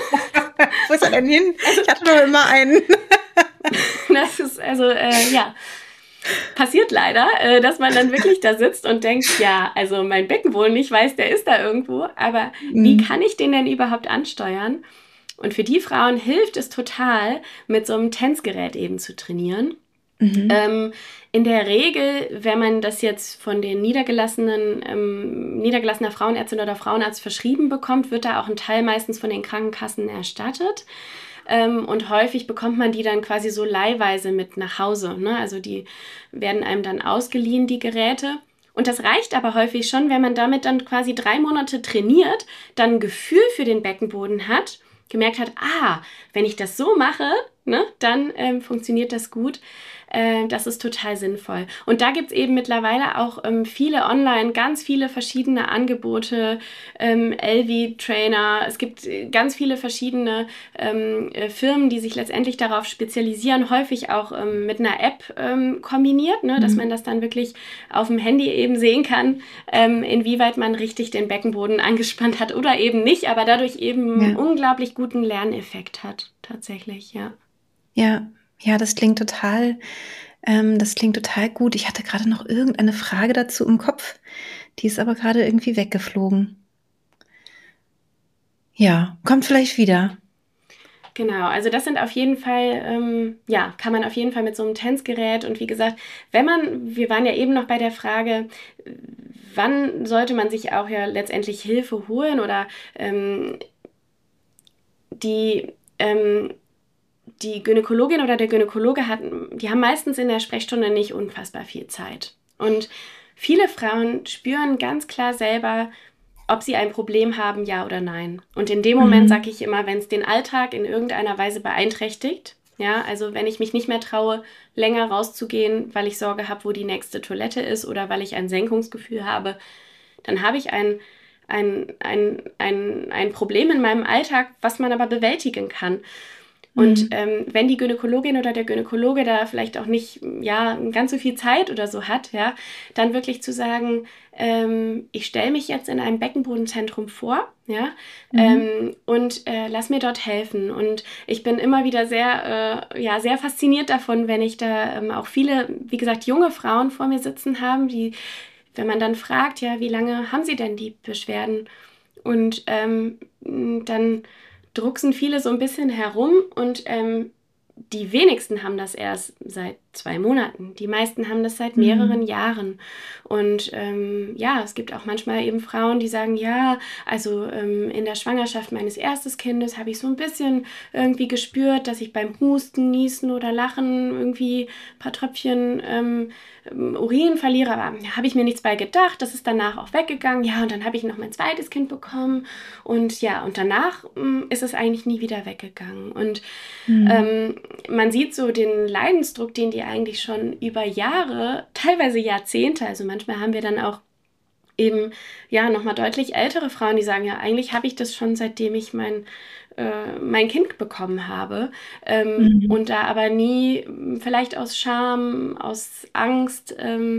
Wo ist er denn hin? Ich hatte doch immer einen. Das ist passiert leider, dass man dann wirklich da sitzt und denkt, ja, also mein Beckenboden, ich weiß, der ist da irgendwo, aber wie Mhm. kann ich den denn überhaupt ansteuern? Und für die Frauen hilft es total, mit so einem TENS-Gerät eben zu trainieren. Mhm. In der Regel, wenn man das jetzt von den niedergelassener Frauenärztin oder Frauenarzt verschrieben bekommt, wird da auch ein Teil meistens von den Krankenkassen erstattet. Und häufig bekommt man die dann quasi so leihweise mit nach Hause. Ne? Also die werden einem dann ausgeliehen, die Geräte. Und das reicht aber häufig schon, wenn man damit dann quasi 3 Monate trainiert, dann ein Gefühl für den Beckenboden hat, gemerkt hat, wenn ich das so mache, ne, dann funktioniert das gut. Das ist total sinnvoll. Und da gibt es eben mittlerweile auch viele online, ganz viele verschiedene Angebote, LV-Trainer. Es gibt ganz viele verschiedene Firmen, die sich letztendlich darauf spezialisieren, häufig auch mit einer App kombiniert, ne, dass man das dann wirklich auf dem Handy eben sehen kann, inwieweit man richtig den Beckenboden angespannt hat oder eben nicht, aber dadurch eben einen Ja. unglaublich guten Lerneffekt hat, tatsächlich, ja. Ja, ja, das klingt total gut. Ich hatte gerade noch irgendeine Frage dazu im Kopf, die ist aber gerade irgendwie weggeflogen. Ja, kommt vielleicht wieder. Genau, also das sind auf jeden Fall, kann man auf jeden Fall mit so einem TENS-Gerät und wie gesagt, wir waren ja eben noch bei der Frage, wann sollte man sich auch ja letztendlich Hilfe holen oder die, die Gynäkologin oder der Gynäkologe die haben meistens in der Sprechstunde nicht unfassbar viel Zeit. Und viele Frauen spüren ganz klar selber, ob sie ein Problem haben, ja oder nein. Und in dem Moment Mhm. sage ich immer, wenn es den Alltag in irgendeiner Weise beeinträchtigt, ja, also wenn ich mich nicht mehr traue, länger rauszugehen, weil ich Sorge habe, wo die nächste Toilette ist oder weil ich ein Senkungsgefühl habe, dann habe ich ein Problem in meinem Alltag, was man aber bewältigen kann. Und Mhm. wenn die Gynäkologin oder der Gynäkologe da vielleicht auch nicht ganz so viel Zeit oder so hat, ja, dann wirklich zu sagen, ich stelle mich jetzt in einem Beckenbodenzentrum vor, ja, Mhm. und lass mir dort helfen. Und ich bin immer wieder sehr fasziniert davon, wenn ich da auch viele, wie gesagt, junge Frauen vor mir sitzen haben, die, wenn man dann fragt, ja, wie lange haben sie denn die Beschwerden? Und dann drucksen viele so ein bisschen herum und die wenigsten haben das erst seit 2 Monaten. Die meisten haben das seit mehreren Mhm. Jahren. Und es gibt auch manchmal eben Frauen, die sagen, ja, also in der Schwangerschaft meines ersten Kindes habe ich so ein bisschen irgendwie gespürt, dass ich beim Husten, Niesen oder Lachen irgendwie ein paar Tröpfchen Urin verliere, aber habe ich mir nichts bei gedacht. Das ist danach auch weggegangen. Ja, und dann habe ich noch mein zweites Kind bekommen. Und ja, und danach ist es eigentlich nie wieder weggegangen. Und Mhm. man sieht so den Leidensdruck, den die eigentlich schon über Jahre, teilweise Jahrzehnte, also manchmal haben wir dann auch eben ja nochmal deutlich ältere Frauen, die sagen, ja, eigentlich habe ich das schon seitdem ich mein Kind bekommen habe. Mhm. Und da aber nie, vielleicht aus Scham, aus Angst,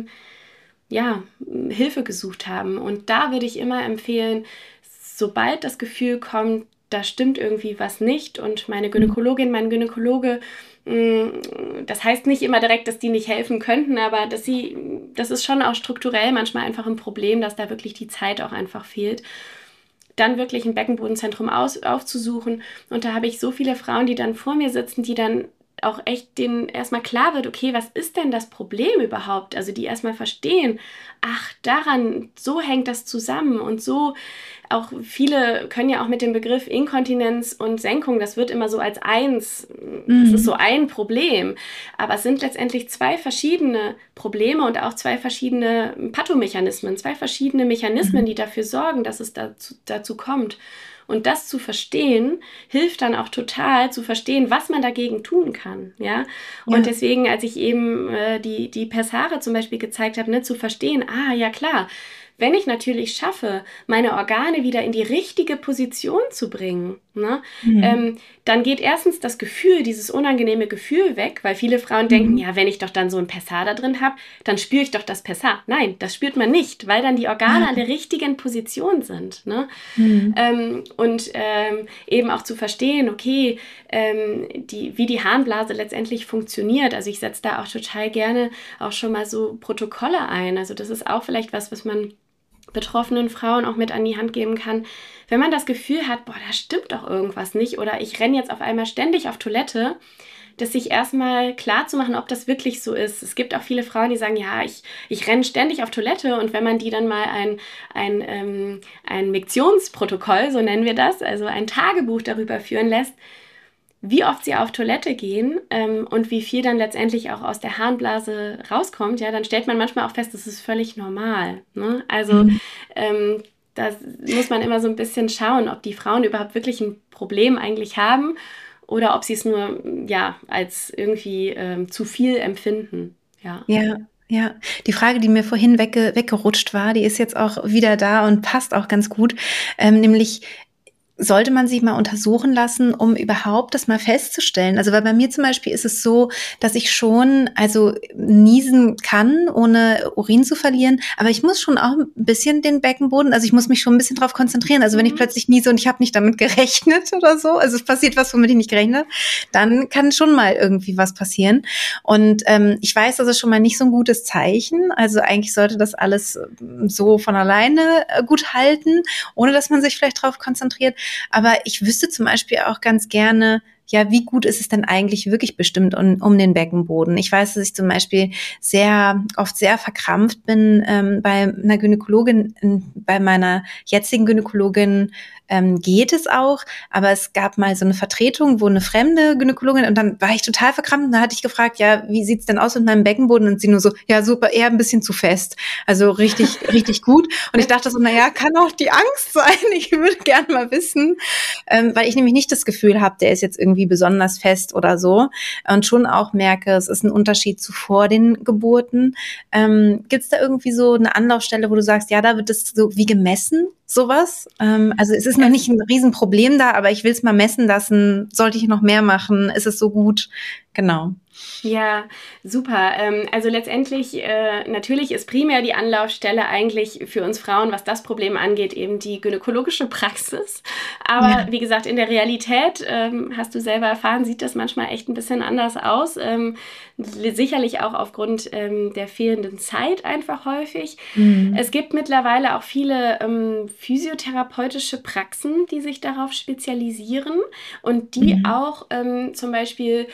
Hilfe gesucht haben. Und da würde ich immer empfehlen, sobald das Gefühl kommt, da stimmt irgendwie was nicht und meine Mhm. Gynäkologin, mein Gynäkologe, das heißt nicht immer direkt, dass die nicht helfen könnten, aber das ist schon auch strukturell manchmal einfach ein Problem, dass da wirklich die Zeit auch einfach fehlt, dann wirklich ein Beckenbodenzentrum aufzusuchen. Und da habe ich so viele Frauen, die dann vor mir sitzen, die dann auch echt denen erstmal klar wird, okay, was ist denn das Problem überhaupt? Also die erstmal verstehen, ach, so hängt das zusammen und so auch viele können ja auch mit dem Begriff Inkontinenz und Senkung, das wird immer so als eins, das ist so Mhm. ein Problem. Aber es sind letztendlich 2 verschiedene Probleme und auch 2 verschiedene Pathomechanismen, 2 verschiedene Mechanismen, Mhm. die dafür sorgen, dass es dazu kommt. Und das zu verstehen, hilft dann auch total zu verstehen, was man dagegen tun kann. Ja? Und Ja. deswegen, als ich eben die Pessare zum Beispiel gezeigt habe, ne, zu verstehen, ja klar, wenn ich natürlich schaffe, meine Organe wieder in die richtige Position zu bringen, ne? Mhm. Dann geht erstens das Gefühl, dieses unangenehme Gefühl weg, weil viele Frauen denken, Mhm. ja, wenn ich doch dann so ein Pessar da drin habe, dann spüre ich doch das Pessar. Nein, das spürt man nicht, weil dann die Organe an Ah. der richtigen Position sind, ne? Mhm. Eben auch zu verstehen, okay, wie die Harnblase letztendlich funktioniert. Also ich setze da auch total gerne auch schon mal so Protokolle ein. Also das ist auch vielleicht was man betroffenen Frauen auch mit an die Hand geben kann. Wenn man das Gefühl hat, boah, da stimmt doch irgendwas nicht oder ich renne jetzt auf einmal ständig auf Toilette, das sich erstmal klar zu machen, ob das wirklich so ist. Es gibt auch viele Frauen, die sagen, ja, ich renne ständig auf Toilette, und wenn man die dann mal ein Miktionsprotokoll, so nennen wir das, also ein Tagebuch darüber führen lässt, wie oft sie auf Toilette gehen, und wie viel dann letztendlich auch aus der Harnblase rauskommt, ja, dann stellt man manchmal auch fest, das ist völlig normal. Ne? Also Mhm. da muss man immer so ein bisschen schauen, ob die Frauen überhaupt wirklich ein Problem eigentlich haben oder ob sie es nur, ja, als irgendwie zu viel empfinden. Ja. Ja, ja. Die Frage, die mir vorhin weggerutscht war, die ist jetzt auch wieder da und passt auch ganz gut. Nämlich, sollte man sich mal untersuchen lassen, um überhaupt das mal festzustellen? Also, weil bei mir zum Beispiel ist es so, dass ich schon, also niesen kann, ohne Urin zu verlieren, aber ich muss schon auch ein bisschen den Beckenboden, also ich muss mich schon ein bisschen drauf konzentrieren. Also wenn ich Mhm. plötzlich niese und ich habe nicht damit gerechnet oder so, also es passiert was, womit ich nicht gerechnet habe, dann kann schon mal irgendwie was passieren. Und ich weiß, das ist schon mal nicht so ein gutes Zeichen. Also eigentlich sollte das alles so von alleine gut halten, ohne dass man sich vielleicht drauf konzentriert. Aber ich wüsste zum Beispiel auch ganz gerne, ja, wie gut ist es denn eigentlich wirklich bestimmt um den Beckenboden? Ich weiß, dass ich zum Beispiel oft sehr verkrampft bin bei einer Gynäkologin, bei meiner jetzigen Gynäkologin geht es auch, aber es gab mal so eine Vertretung, wo eine fremde Gynäkologin, und dann war ich total verkrampft, und da hatte ich gefragt, ja, wie sieht's denn aus mit meinem Beckenboden? Und sie nur so, ja, super, eher ein bisschen zu fest. Also richtig, richtig gut. Und ich dachte so, naja, kann auch die Angst sein. Ich würde gerne mal wissen, weil ich nämlich nicht das Gefühl habe, der ist jetzt irgendwie besonders fest oder so. Und schon auch merke, es ist ein Unterschied zu vor den Geburten. Gibt's da irgendwie so eine Anlaufstelle, wo du sagst, ja, da wird das so wie gemessen, sowas? Also es ist noch nicht ein Riesenproblem da, aber ich will es mal messen lassen. Sollte ich noch mehr machen? Ist es so gut? Genau. Ja, super. Also letztendlich, natürlich ist primär die Anlaufstelle eigentlich für uns Frauen, was das Problem angeht, eben die gynäkologische Praxis. Aber Ja. wie gesagt, in der Realität, hast du selber erfahren, sieht das manchmal echt ein bisschen anders aus. Sicherlich auch aufgrund der fehlenden Zeit einfach häufig. Es Mhm. gibt mittlerweile auch viele physiotherapeutische Praxen, die sich darauf spezialisieren und die Mhm. auch zum Beispiel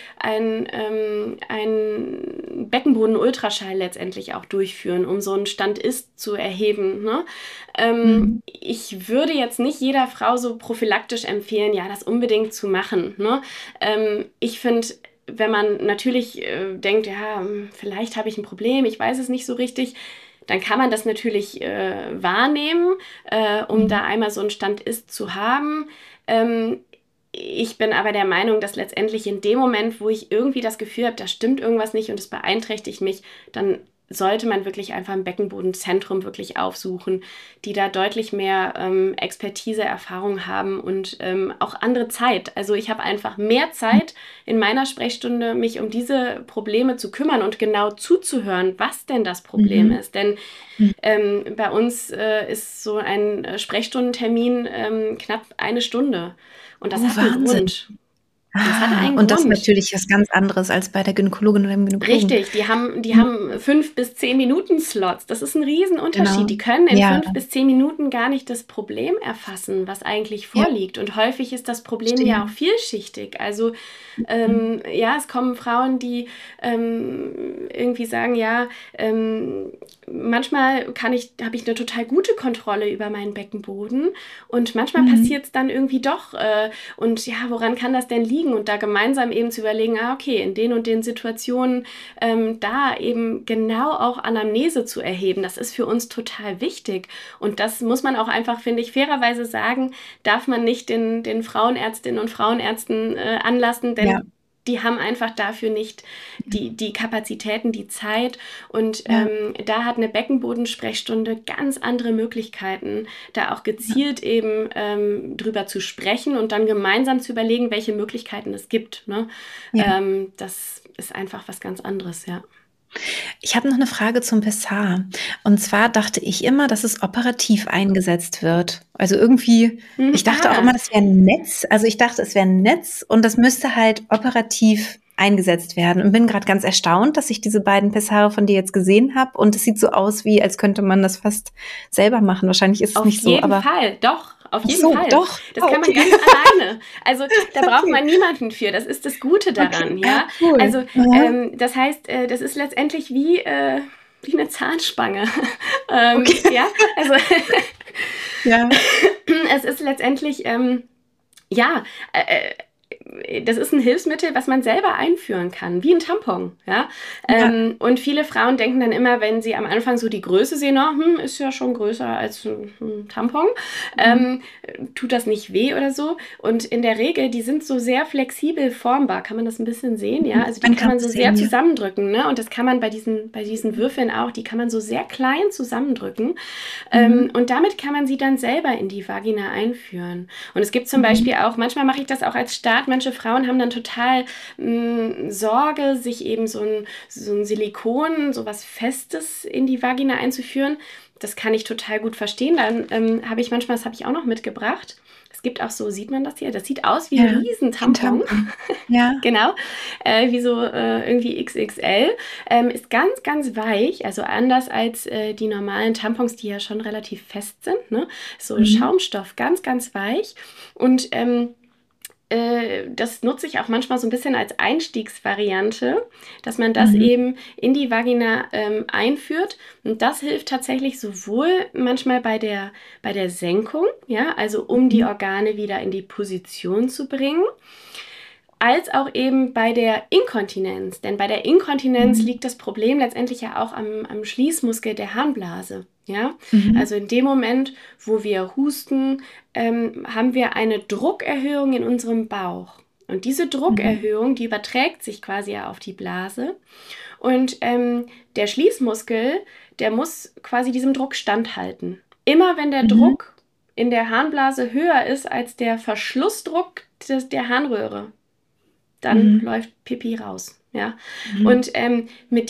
ein Beckenboden-Ultraschall letztendlich auch durchführen, um so einen Stand-Ist zu erheben. Ne? Mhm. Ich würde jetzt nicht jeder Frau so prophylaktisch empfehlen, ja, das unbedingt zu machen. Ne? Ich finde, wenn man natürlich denkt, ja, vielleicht habe ich ein Problem, ich weiß es nicht so richtig, dann kann man das natürlich wahrnehmen, um da Mhm. einmal so einen Stand-Ist zu haben. Ähm, Ich bin aber der Meinung, dass letztendlich in dem Moment, wo ich irgendwie das Gefühl habe, da stimmt irgendwas nicht und es beeinträchtigt mich, dann sollte man wirklich einfach ein Beckenbodenzentrum wirklich aufsuchen, die da deutlich mehr Expertise, Erfahrung haben und auch andere Zeit. Also ich habe einfach mehr Zeit in meiner Sprechstunde, mich um diese Probleme zu kümmern und genau zuzuhören, was denn das Problem Mhm. ist. Denn Mhm. bei uns ist so ein Sprechstundentermin knapp eine Stunde. Und das Oh, hat einen Wahnsinn. Grund. Das hat Ah, einen und das ist Grund. natürlich was ganz anderes als bei der Gynäkologin oder dem Gynäkologen. Richtig, die Mhm. haben 5 bis 10 Minuten Slots. Das ist ein Genau. Riesenunterschied. Die können in Ja, 5 bis 10 Minuten gar nicht das Problem erfassen, was eigentlich ja, vorliegt. Und häufig ist das Problem ja auch verstehe. vielschichtig. Also Mhm. ja, es kommen Frauen, die irgendwie sagen, ja, manchmal habe ich eine total gute Kontrolle über meinen Beckenboden und manchmal Mhm. passiert es dann irgendwie doch. Und ja, woran kann das denn liegen? Und da gemeinsam eben zu überlegen, okay, in den und den Situationen da eben genau auch Anamnese zu erheben, das ist für uns total wichtig. Und das muss man auch einfach, finde ich, fairerweise sagen, darf man nicht den Frauenärztinnen und Frauenärzten anlasten, Ja, denn die haben einfach dafür nicht die Kapazitäten, die Zeit. Und da hat eine Beckenbodensprechstunde ganz andere Möglichkeiten, da auch gezielt eben drüber zu sprechen und dann gemeinsam zu überlegen, welche Möglichkeiten es gibt. Ne? Ja. Das ist einfach was ganz anderes, ja. Ich habe noch eine Frage zum Pessar. Und zwar dachte ich immer, dass es operativ eingesetzt wird. Also irgendwie, ich dachte auch immer, das wäre ein Netz. Also ich dachte, es wäre ein Netz und das müsste halt operativ eingesetzt werden. Und bin gerade ganz erstaunt, dass ich diese beiden Pessare von dir jetzt gesehen habe. Und es sieht so aus, wie als könnte man das fast selber machen. Wahrscheinlich ist es nicht so, aber... Auf jeden Fall, doch. Auf jeden so, Fall. Doch. Das kann man ganz alleine. Also da braucht man niemanden für. Das ist das Gute daran. Okay. Ja? Cool. Also das heißt, das ist letztendlich wie eine Zahnspange. Ja, also Ja. es ist letztendlich, das ist ein Hilfsmittel, was man selber einführen kann, wie ein Tampon. Ja? Und viele Frauen denken dann immer, wenn sie am Anfang so die Größe sehen, ist ja schon größer als ein Tampon, tut das nicht weh oder so. Und in der Regel, die sind so sehr flexibel formbar. Kann man das ein bisschen sehen? Ja, also die kann man so sehr zusammendrücken. Ne? Und das kann man bei diesen Würfeln auch, die kann man so sehr klein zusammendrücken. Und damit kann man sie dann selber in die Vagina einführen. Und es gibt zum Beispiel auch, manchmal mache ich das auch als Start, manche Frauen haben dann total Sorge, sich eben so ein Silikon, so was Festes in die Vagina einzuführen. Das kann ich total gut verstehen. Dann habe ich manchmal, das habe ich auch noch mitgebracht. Es gibt auch so, sieht man das hier? Das sieht aus wie ein Riesentampon. Ja. Genau. Wie so irgendwie XXL. Ist ganz, ganz weich. Also anders als die normalen Tampons, die ja schon relativ fest sind. Ne? So Schaumstoff, ganz, ganz weich. Und das nutze ich auch manchmal so ein bisschen als Einstiegsvariante, dass man das eben in die Vagina einführt. Und das hilft tatsächlich sowohl manchmal bei der Senkung, ja, also um die Organe wieder in die Position zu bringen, als auch eben bei der Inkontinenz. Denn bei der Inkontinenz liegt das Problem letztendlich ja auch am Schließmuskel der Harnblase. Ja? Also in dem Moment, wo wir husten, haben wir eine Druckerhöhung in unserem Bauch. Und diese Druckerhöhung, die überträgt sich quasi ja auf die Blase. Und der Schließmuskel, der muss quasi diesem Druck standhalten. Immer wenn der Druck in der Harnblase höher ist als der Verschlussdruck der Harnröhre, dann läuft Pipi raus. Ja? Und mit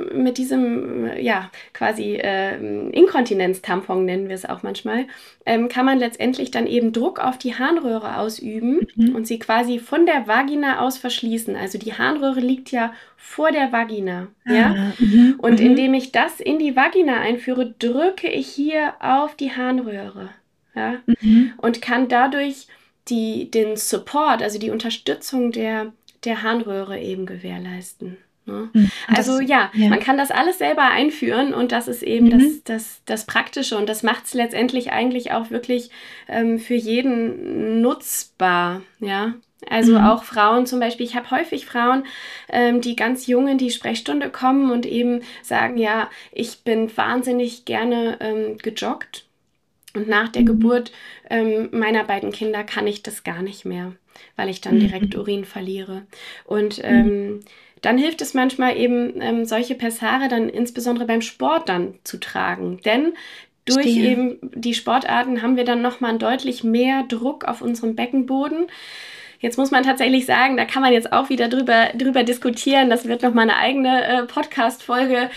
diesem quasi Inkontinenz-Tampon nennen wir es auch manchmal, kann man letztendlich dann eben Druck auf die Harnröhre ausüben und sie quasi von der Vagina aus verschließen. Also die Harnröhre liegt ja vor der Vagina. Ja? Und indem ich das in die Vagina einführe, drücke ich hier auf die Harnröhre. Ja? Und kann dadurch den Support, also die Unterstützung der Harnröhre eben gewährleisten. Ne? Also man kann das alles selber einführen und das ist eben das Praktische und das macht es letztendlich eigentlich auch wirklich für jeden nutzbar. Ja? Also auch Frauen zum Beispiel, ich habe häufig Frauen, die ganz jung in die Sprechstunde kommen und eben sagen, ja, ich bin wahnsinnig gerne gejoggt. Und nach der Geburt meiner beiden Kinder kann ich das gar nicht mehr, weil ich dann direkt Urin verliere. Und dann hilft es manchmal eben, solche Pessare dann insbesondere beim Sport dann zu tragen. Denn durch eben die Sportarten haben wir dann nochmal deutlich mehr Druck auf unserem Beckenboden. Jetzt muss man tatsächlich sagen, da kann man jetzt auch wieder drüber diskutieren. Das wird nochmal eine eigene Podcast-Folge.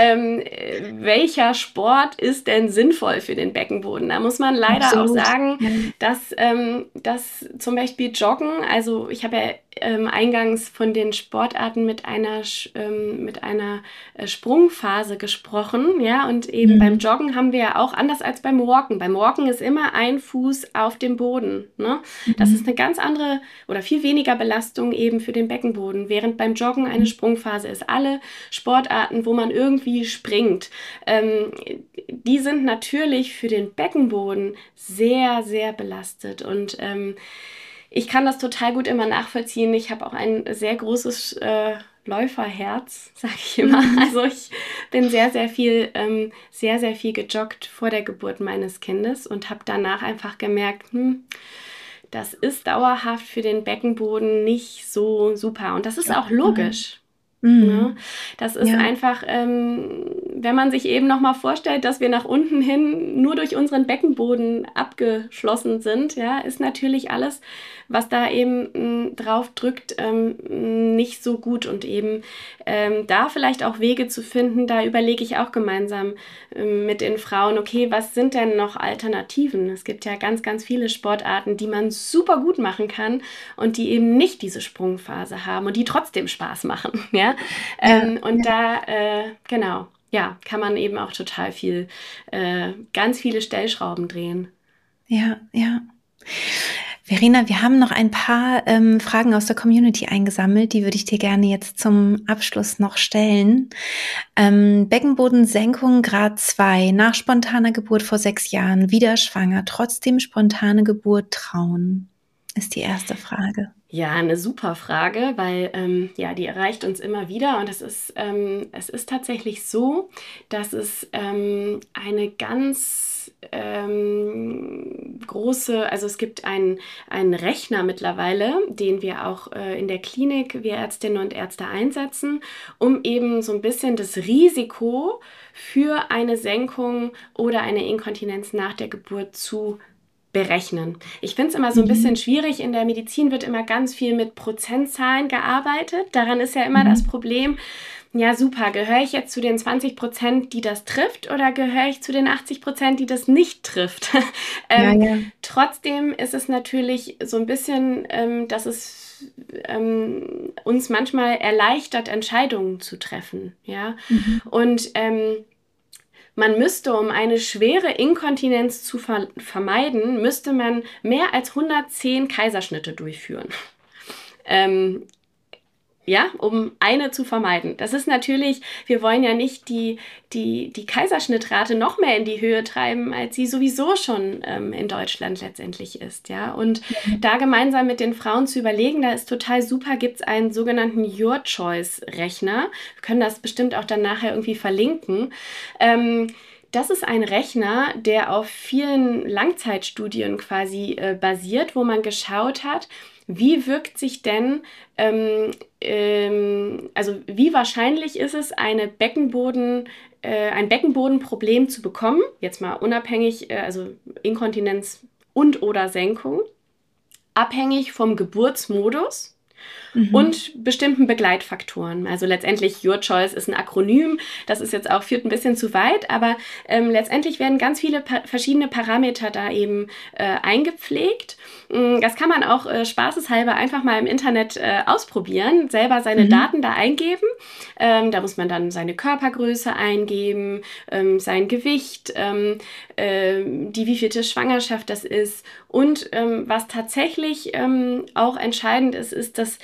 Welcher Sport ist denn sinnvoll für den Beckenboden? Da muss man leider auch sagen, dass zum Beispiel Joggen, also ich habe ja eingangs von den Sportarten mit einer Sprungphase gesprochen, ja, und eben beim Joggen haben wir ja auch anders als beim Walken. Beim Walken ist immer ein Fuß auf dem Boden, ne? Das ist eine ganz andere oder viel weniger Belastung eben für den Beckenboden, während beim Joggen eine Sprungphase ist. Alle Sportarten, wo man irgendwie springt, die sind natürlich für den Beckenboden sehr, sehr belastet und ich kann das total gut immer nachvollziehen. Ich habe auch ein sehr großes Läuferherz, sage ich immer. Also ich bin sehr, sehr viel gejoggt vor der Geburt meines Kindes und habe danach einfach gemerkt, das ist dauerhaft für den Beckenboden nicht so super. Und das ist auch logisch. Ja, das ist einfach, wenn man sich eben nochmal vorstellt, dass wir nach unten hin nur durch unseren Beckenboden abgeschlossen sind, ja, ist natürlich alles, was da eben drauf drückt, nicht so gut. Und eben da vielleicht auch Wege zu finden, da überlege ich auch gemeinsam mit den Frauen, okay, was sind denn noch Alternativen? Es gibt ja ganz, ganz viele Sportarten, die man super gut machen kann und die eben nicht diese Sprungphase haben und die trotzdem Spaß machen, ja. Da, genau, ja, kann man eben auch total viel, ganz viele Stellschrauben drehen. Ja, ja. Verena, wir haben noch ein paar Fragen aus der Community eingesammelt, die würde ich dir gerne jetzt zum Abschluss noch stellen. Beckenbodensenkung Grad 2, nach spontaner Geburt vor 6 Jahren, wieder schwanger, trotzdem spontane Geburt trauen, ist die erste Frage. Ja, eine super Frage, weil die erreicht uns immer wieder und es ist tatsächlich so, dass es eine ganz große, also es gibt einen Rechner mittlerweile, den wir auch in der Klinik, wir Ärztinnen und Ärzte einsetzen, um eben so ein bisschen das Risiko für eine Senkung oder eine Inkontinenz nach der Geburt zu berechnen. Ich finde es immer so ein bisschen schwierig. In der Medizin wird immer ganz viel mit Prozentzahlen gearbeitet. Daran ist ja immer das Problem, ja super, gehöre ich jetzt zu den 20%, die das trifft oder gehöre ich zu den 80%, die das nicht trifft? Trotzdem ist es natürlich so ein bisschen, dass es uns manchmal erleichtert, Entscheidungen zu treffen. Ja? Und man müsste, um eine schwere Inkontinenz zu vermeiden, müsste man mehr als 110 Kaiserschnitte durchführen. Um eine zu vermeiden. Das ist natürlich, wir wollen ja nicht die Kaiserschnittrate noch mehr in die Höhe treiben, als sie sowieso schon in Deutschland letztendlich ist. Ja? Und da gemeinsam mit den Frauen zu überlegen, da ist total super, gibt es einen sogenannten Your Choice-Rechner. Wir können das bestimmt auch dann nachher irgendwie verlinken. Das ist ein Rechner, der auf vielen Langzeitstudien quasi basiert, wo man geschaut hat, wie wirkt sich denn, also wie wahrscheinlich ist es, ein Beckenbodenproblem zu bekommen, jetzt mal unabhängig, also Inkontinenz und oder Senkung, abhängig vom Geburtsmodus und bestimmten Begleitfaktoren. Also letztendlich Your Choice ist ein Akronym, das ist jetzt auch, führt ein bisschen zu weit, aber letztendlich werden ganz viele verschiedene Parameter da eben eingepflegt. Das kann man auch spaßeshalber einfach mal im Internet ausprobieren, selber seine Daten da eingeben. Da muss man dann seine Körpergröße eingeben, sein Gewicht, die wievielte Schwangerschaft das ist. Und was tatsächlich auch entscheidend ist, ist das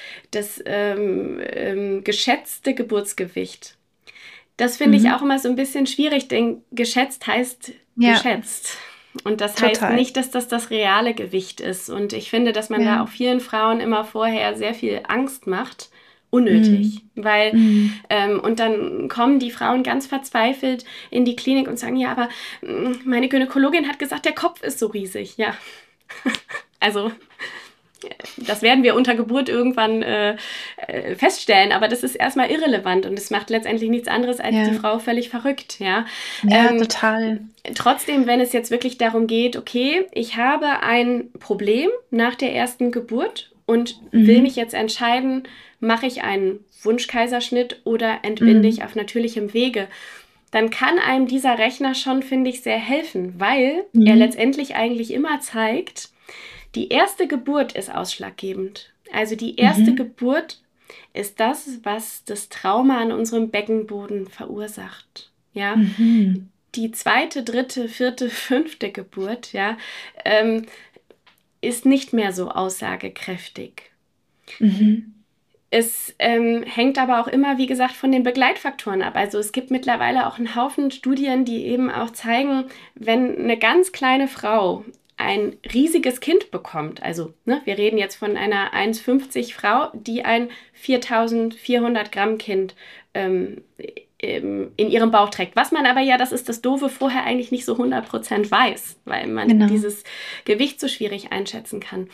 geschätzte Geburtsgewicht. Das finde ich auch immer so ein bisschen schwierig, denn geschätzt heißt geschätzt. Und das heißt nicht, dass das reale Gewicht ist. Und ich finde, dass man da auch vielen Frauen immer vorher sehr viel Angst macht. Unnötig. Weil, und dann kommen die Frauen ganz verzweifelt in die Klinik und sagen, ja, aber meine Gynäkologin hat gesagt, der Kopf ist so riesig. Ja. Also, das werden wir unter Geburt irgendwann feststellen, aber das ist erstmal irrelevant und es macht letztendlich nichts anderes als die Frau völlig verrückt. Ja, total. Trotzdem, wenn es jetzt wirklich darum geht, okay, ich habe ein Problem nach der ersten Geburt und will mich jetzt entscheiden, mache ich einen Wunschkaiserschnitt oder entbinde ich auf natürlichem Wege, dann kann einem dieser Rechner schon, finde ich, sehr helfen, weil er letztendlich eigentlich immer zeigt, die erste Geburt ist ausschlaggebend. Also die erste Geburt ist das, was das Trauma an unserem Beckenboden verursacht. Ja? Die zweite, dritte, vierte, fünfte Geburt, ja, ist nicht mehr so aussagekräftig. Es hängt aber auch immer, wie gesagt, von den Begleitfaktoren ab. Also es gibt mittlerweile auch einen Haufen Studien, die eben auch zeigen, wenn eine ganz kleine Frau ein riesiges Kind bekommt, also wir reden jetzt von einer 1,50 Frau, die ein 4.400 Gramm Kind in ihrem Bauch trägt. Was man aber ja, das ist das Doofe, vorher eigentlich nicht so 100% weiß, weil man dieses Gewicht so schwierig einschätzen kann.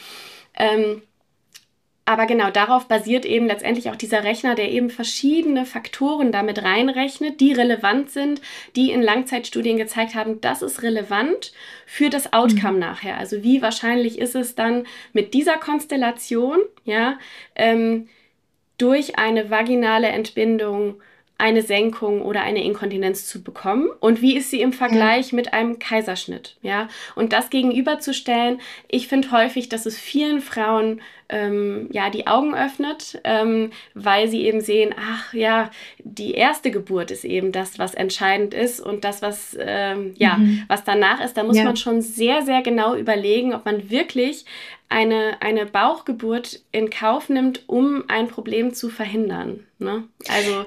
Aber genau darauf basiert eben letztendlich auch dieser Rechner, der eben verschiedene Faktoren damit reinrechnet, die relevant sind, die in Langzeitstudien gezeigt haben, das ist relevant für das Outcome nachher. Also wie wahrscheinlich ist es dann mit dieser Konstellation, ja, durch eine vaginale Entbindung eine Senkung oder eine Inkontinenz zu bekommen und wie ist sie im Vergleich mit einem Kaiserschnitt, ja, und das gegenüberzustellen. Ich finde häufig, dass es vielen Frauen die Augen öffnet, weil sie eben sehen, ach ja, die erste Geburt ist eben das, was entscheidend ist und das, was was danach ist, da muss man schon sehr, sehr genau überlegen, ob man wirklich eine Bauchgeburt in Kauf nimmt, um ein Problem zu verhindern. Ne? Also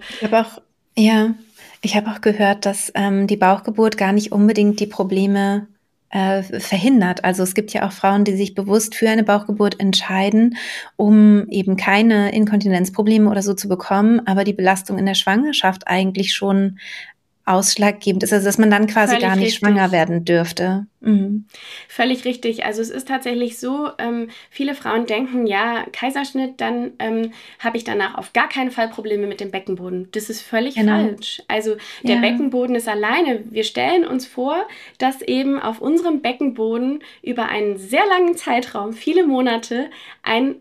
ich habe auch gehört, dass die Bauchgeburt gar nicht unbedingt die Probleme verhindert. Also es gibt ja auch Frauen, die sich bewusst für eine Bauchgeburt entscheiden, um eben keine Inkontinenzprobleme oder so zu bekommen, aber die Belastung in der Schwangerschaft eigentlich schon ausschlaggebend ist, also dass man dann quasi gar nicht schwanger werden dürfte. Völlig richtig. Also es ist tatsächlich so, viele Frauen denken, ja, Kaiserschnitt, dann habe ich danach auf gar keinen Fall Probleme mit dem Beckenboden. Das ist völlig falsch. Also der Beckenboden ist alleine. Wir stellen uns vor, dass eben auf unserem Beckenboden über einen sehr langen Zeitraum, viele Monate, ein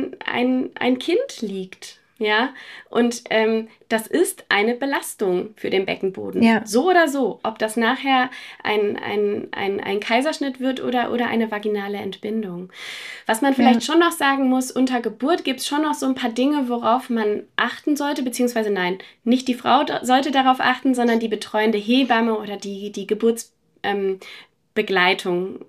Kind liegt. Ja, und das ist eine Belastung für den Beckenboden. Ja. So oder so, ob das nachher ein Kaiserschnitt wird oder eine vaginale Entbindung. Was man vielleicht schon noch sagen muss, unter Geburt gibt es schon noch so ein paar Dinge, worauf man achten sollte, beziehungsweise nein, nicht die Frau sollte darauf achten, sondern die betreuende Hebamme oder die Geburtsbegleitung,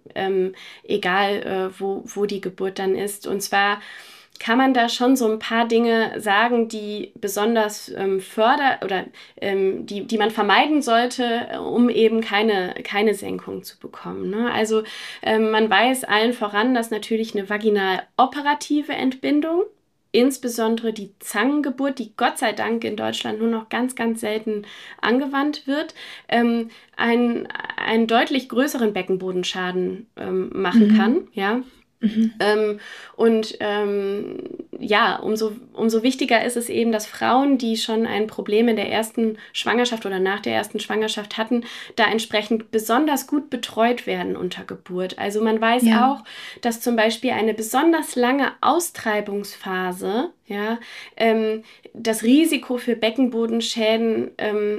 egal wo die Geburt dann ist. Und zwar kann man da schon so ein paar Dinge sagen, die besonders fördern oder die man vermeiden sollte, um eben keine Senkung zu bekommen. Ne? Also man weiß allen voran, dass natürlich eine vaginal operative Entbindung, insbesondere die Zangengeburt, die Gott sei Dank in Deutschland nur noch ganz, ganz selten angewandt wird, einen deutlich größeren Beckenbodenschaden machen kann, ja. Umso wichtiger ist es eben, dass Frauen, die schon ein Problem in der ersten Schwangerschaft oder nach der ersten Schwangerschaft hatten, da entsprechend besonders gut betreut werden unter Geburt. Also man weiß auch, dass zum Beispiel eine besonders lange Austreibungsphase das Risiko für Beckenbodenschäden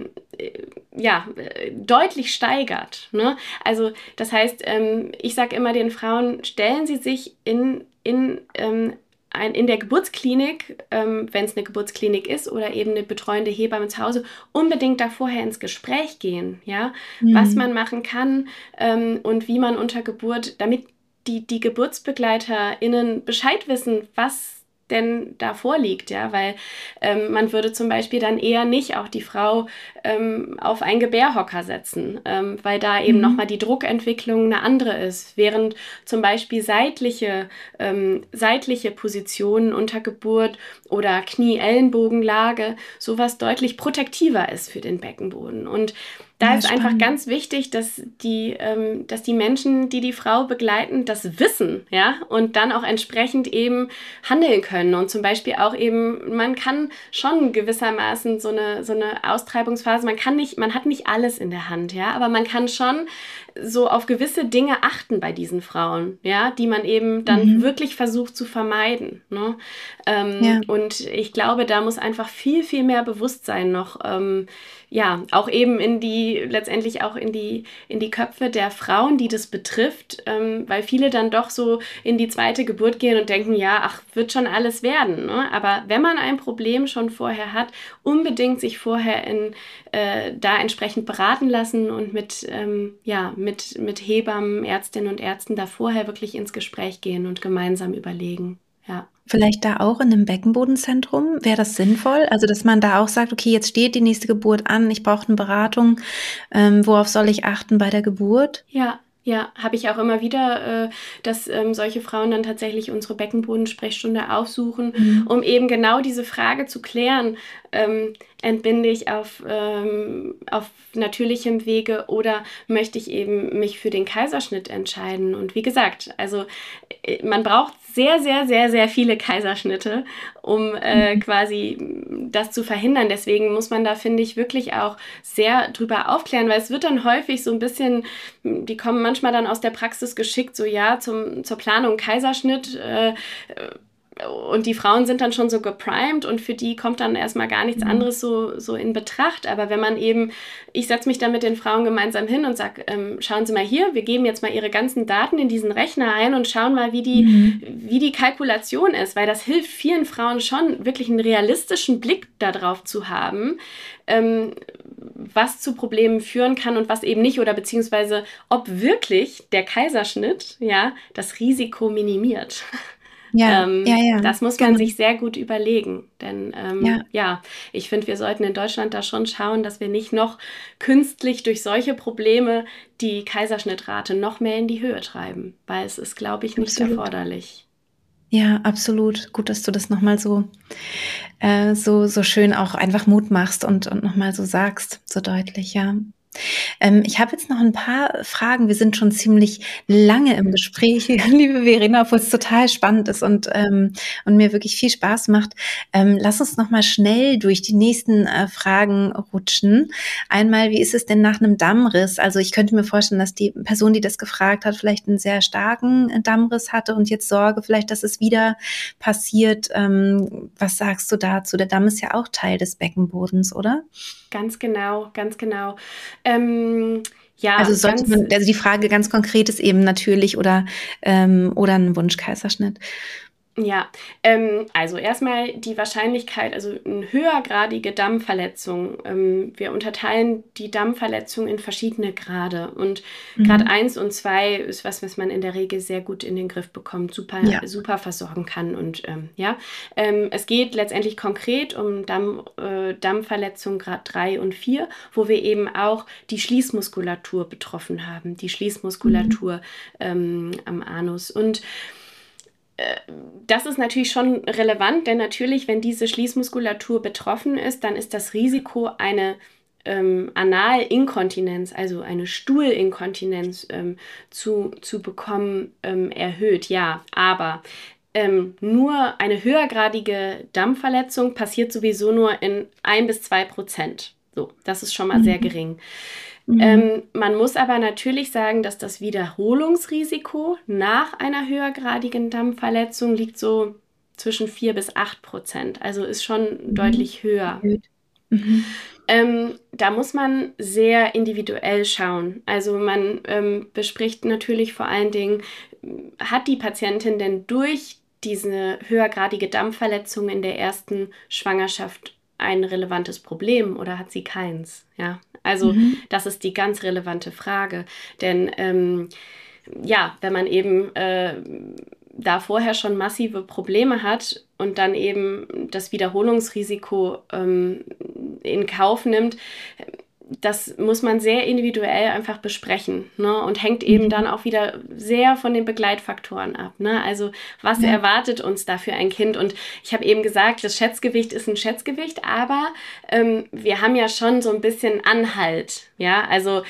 deutlich steigert. Ne? Also das heißt, ich sage immer den Frauen, stellen Sie sich in der Geburtsklinik, wenn es eine Geburtsklinik ist oder eben eine betreuende Hebamme zu Hause, unbedingt da vorher ins Gespräch gehen, ja, was man machen kann und wie man unter Geburt, damit die GeburtsbegleiterInnen Bescheid wissen, was denn da vorliegt, ja, weil man würde zum Beispiel dann eher nicht auch die Frau auf einen Gebärhocker setzen, weil da eben nochmal die Druckentwicklung eine andere ist, während zum Beispiel seitliche Positionen unter Geburt oder Knie-Ellenbogenlage sowas deutlich protektiver ist für den Beckenboden. Und da ist einfach ganz wichtig, dass die Menschen, die Frau begleiten, das wissen, ja, und dann auch entsprechend eben handeln können. Und zum Beispiel auch eben, man kann schon gewissermaßen so eine Austreibungsphase, man hat nicht alles in der Hand, ja, aber man kann schon so auf gewisse Dinge achten bei diesen Frauen, ja, die man eben dann wirklich versucht zu vermeiden. Ne? Und ich glaube, da muss einfach viel, viel mehr Bewusstsein noch auch eben letztendlich auch in die Köpfe der Frauen, die das betrifft, weil viele dann doch so in die zweite Geburt gehen und denken, ja, ach, wird schon alles werden. Ne? Aber wenn man ein Problem schon vorher hat, unbedingt sich vorher da entsprechend beraten lassen und mit Hebammen, Ärztinnen und Ärzten da vorher wirklich ins Gespräch gehen und gemeinsam überlegen. Ja. Vielleicht da auch in einem Beckenbodenzentrum, wäre das sinnvoll? Also, dass man da auch sagt, okay, jetzt steht die nächste Geburt an, ich brauche eine Beratung, worauf soll ich achten bei der Geburt? Ja, habe ich auch immer wieder, dass solche Frauen dann tatsächlich unsere Beckenbodensprechstunde aufsuchen, um eben genau diese Frage zu klären, entbinde ich auf natürlichem Wege oder möchte ich eben mich für den Kaiserschnitt entscheiden? Und wie gesagt, also man braucht sehr, sehr, sehr, sehr viele Kaiserschnitte, um quasi das zu verhindern. Deswegen muss man da, finde ich, wirklich auch sehr drüber aufklären, weil es wird dann häufig so ein bisschen, die kommen manchmal dann aus der Praxis geschickt, so ja, zur Planung Kaiserschnitt, und die Frauen sind dann schon so geprimed und für die kommt dann erstmal gar nichts anderes so in Betracht. Aber wenn man eben, ich setze mich dann mit den Frauen gemeinsam hin und sage, schauen Sie mal hier, wir geben jetzt mal Ihre ganzen Daten in diesen Rechner ein und schauen mal, wie die Kalkulation ist, weil das hilft vielen Frauen schon, wirklich einen realistischen Blick darauf zu haben, was zu Problemen führen kann und was eben nicht, oder beziehungsweise ob wirklich der Kaiserschnitt ja das Risiko minimiert. Ja, ja, Das muss man genau. sich sehr gut überlegen, denn Ja. ich finde, wir sollten in Deutschland da schon schauen, dass wir nicht noch künstlich durch solche Probleme die Kaiserschnittrate noch mehr in die Höhe treiben, weil es ist, glaube ich, nicht Absolut. erforderlich. Ja, absolut. Gut, dass du das nochmal so schön auch einfach Mut machst und nochmal so sagst, so deutlich, ja. Ich habe jetzt noch ein paar Fragen. Wir sind schon ziemlich lange im Gespräch, liebe Verena, obwohl es total spannend ist und mir wirklich viel Spaß macht. Lass uns noch mal schnell durch die nächsten Fragen rutschen. Einmal, wie ist es denn nach einem Dammriss? Also ich könnte mir vorstellen, dass die Person, die das gefragt hat, vielleicht einen sehr starken Dammriss hatte und jetzt Sorge vielleicht, dass es wieder passiert. Was sagst du dazu? Der Damm ist ja auch Teil des Beckenbodens, oder? Ganz genau, ganz genau. Also also die Frage ganz konkret ist eben natürlich oder ein Wunschkaiserschnitt. Ja, also erstmal die Wahrscheinlichkeit, also eine höhergradige Dammverletzung. Wir unterteilen die Dammverletzung in verschiedene Grade und Grad 1 und 2 ist was man in der Regel sehr gut in den Griff bekommt, Ja. super versorgen kann und es geht letztendlich konkret um Dammverletzung Grad 3 und 4, wo wir eben auch die Schließmuskulatur betroffen haben, die Schließmuskulatur am Anus und das ist natürlich schon relevant, denn natürlich, wenn diese Schließmuskulatur betroffen ist, dann ist das Risiko eine Analinkontinenz, also eine Stuhlinkontinenz zu bekommen, erhöht. Ja, aber nur eine höhergradige Dammverletzung passiert sowieso nur in 1-2%. So, das ist schon mal sehr gering. Man muss aber natürlich sagen, dass das Wiederholungsrisiko nach einer höhergradigen Dammverletzung liegt so zwischen 4-8%. Also ist schon deutlich höher. Da muss man sehr individuell schauen. Also man bespricht natürlich vor allen Dingen, hat die Patientin denn durch diese höhergradige Dammverletzung in der ersten Schwangerschaft ein relevantes Problem oder hat sie keins? Ja, also das ist die ganz relevante Frage. Denn wenn man eben da vorher schon massive Probleme hat und dann eben das Wiederholungsrisiko in Kauf nimmt, das muss man sehr individuell einfach besprechen, ne? Und hängt eben dann auch wieder sehr von den Begleitfaktoren ab, ne? Also was erwartet uns da für ein Kind? Und ich habe eben gesagt, das Schätzgewicht ist ein Schätzgewicht, aber wir haben ja schon so ein bisschen Anhalt, ja? Also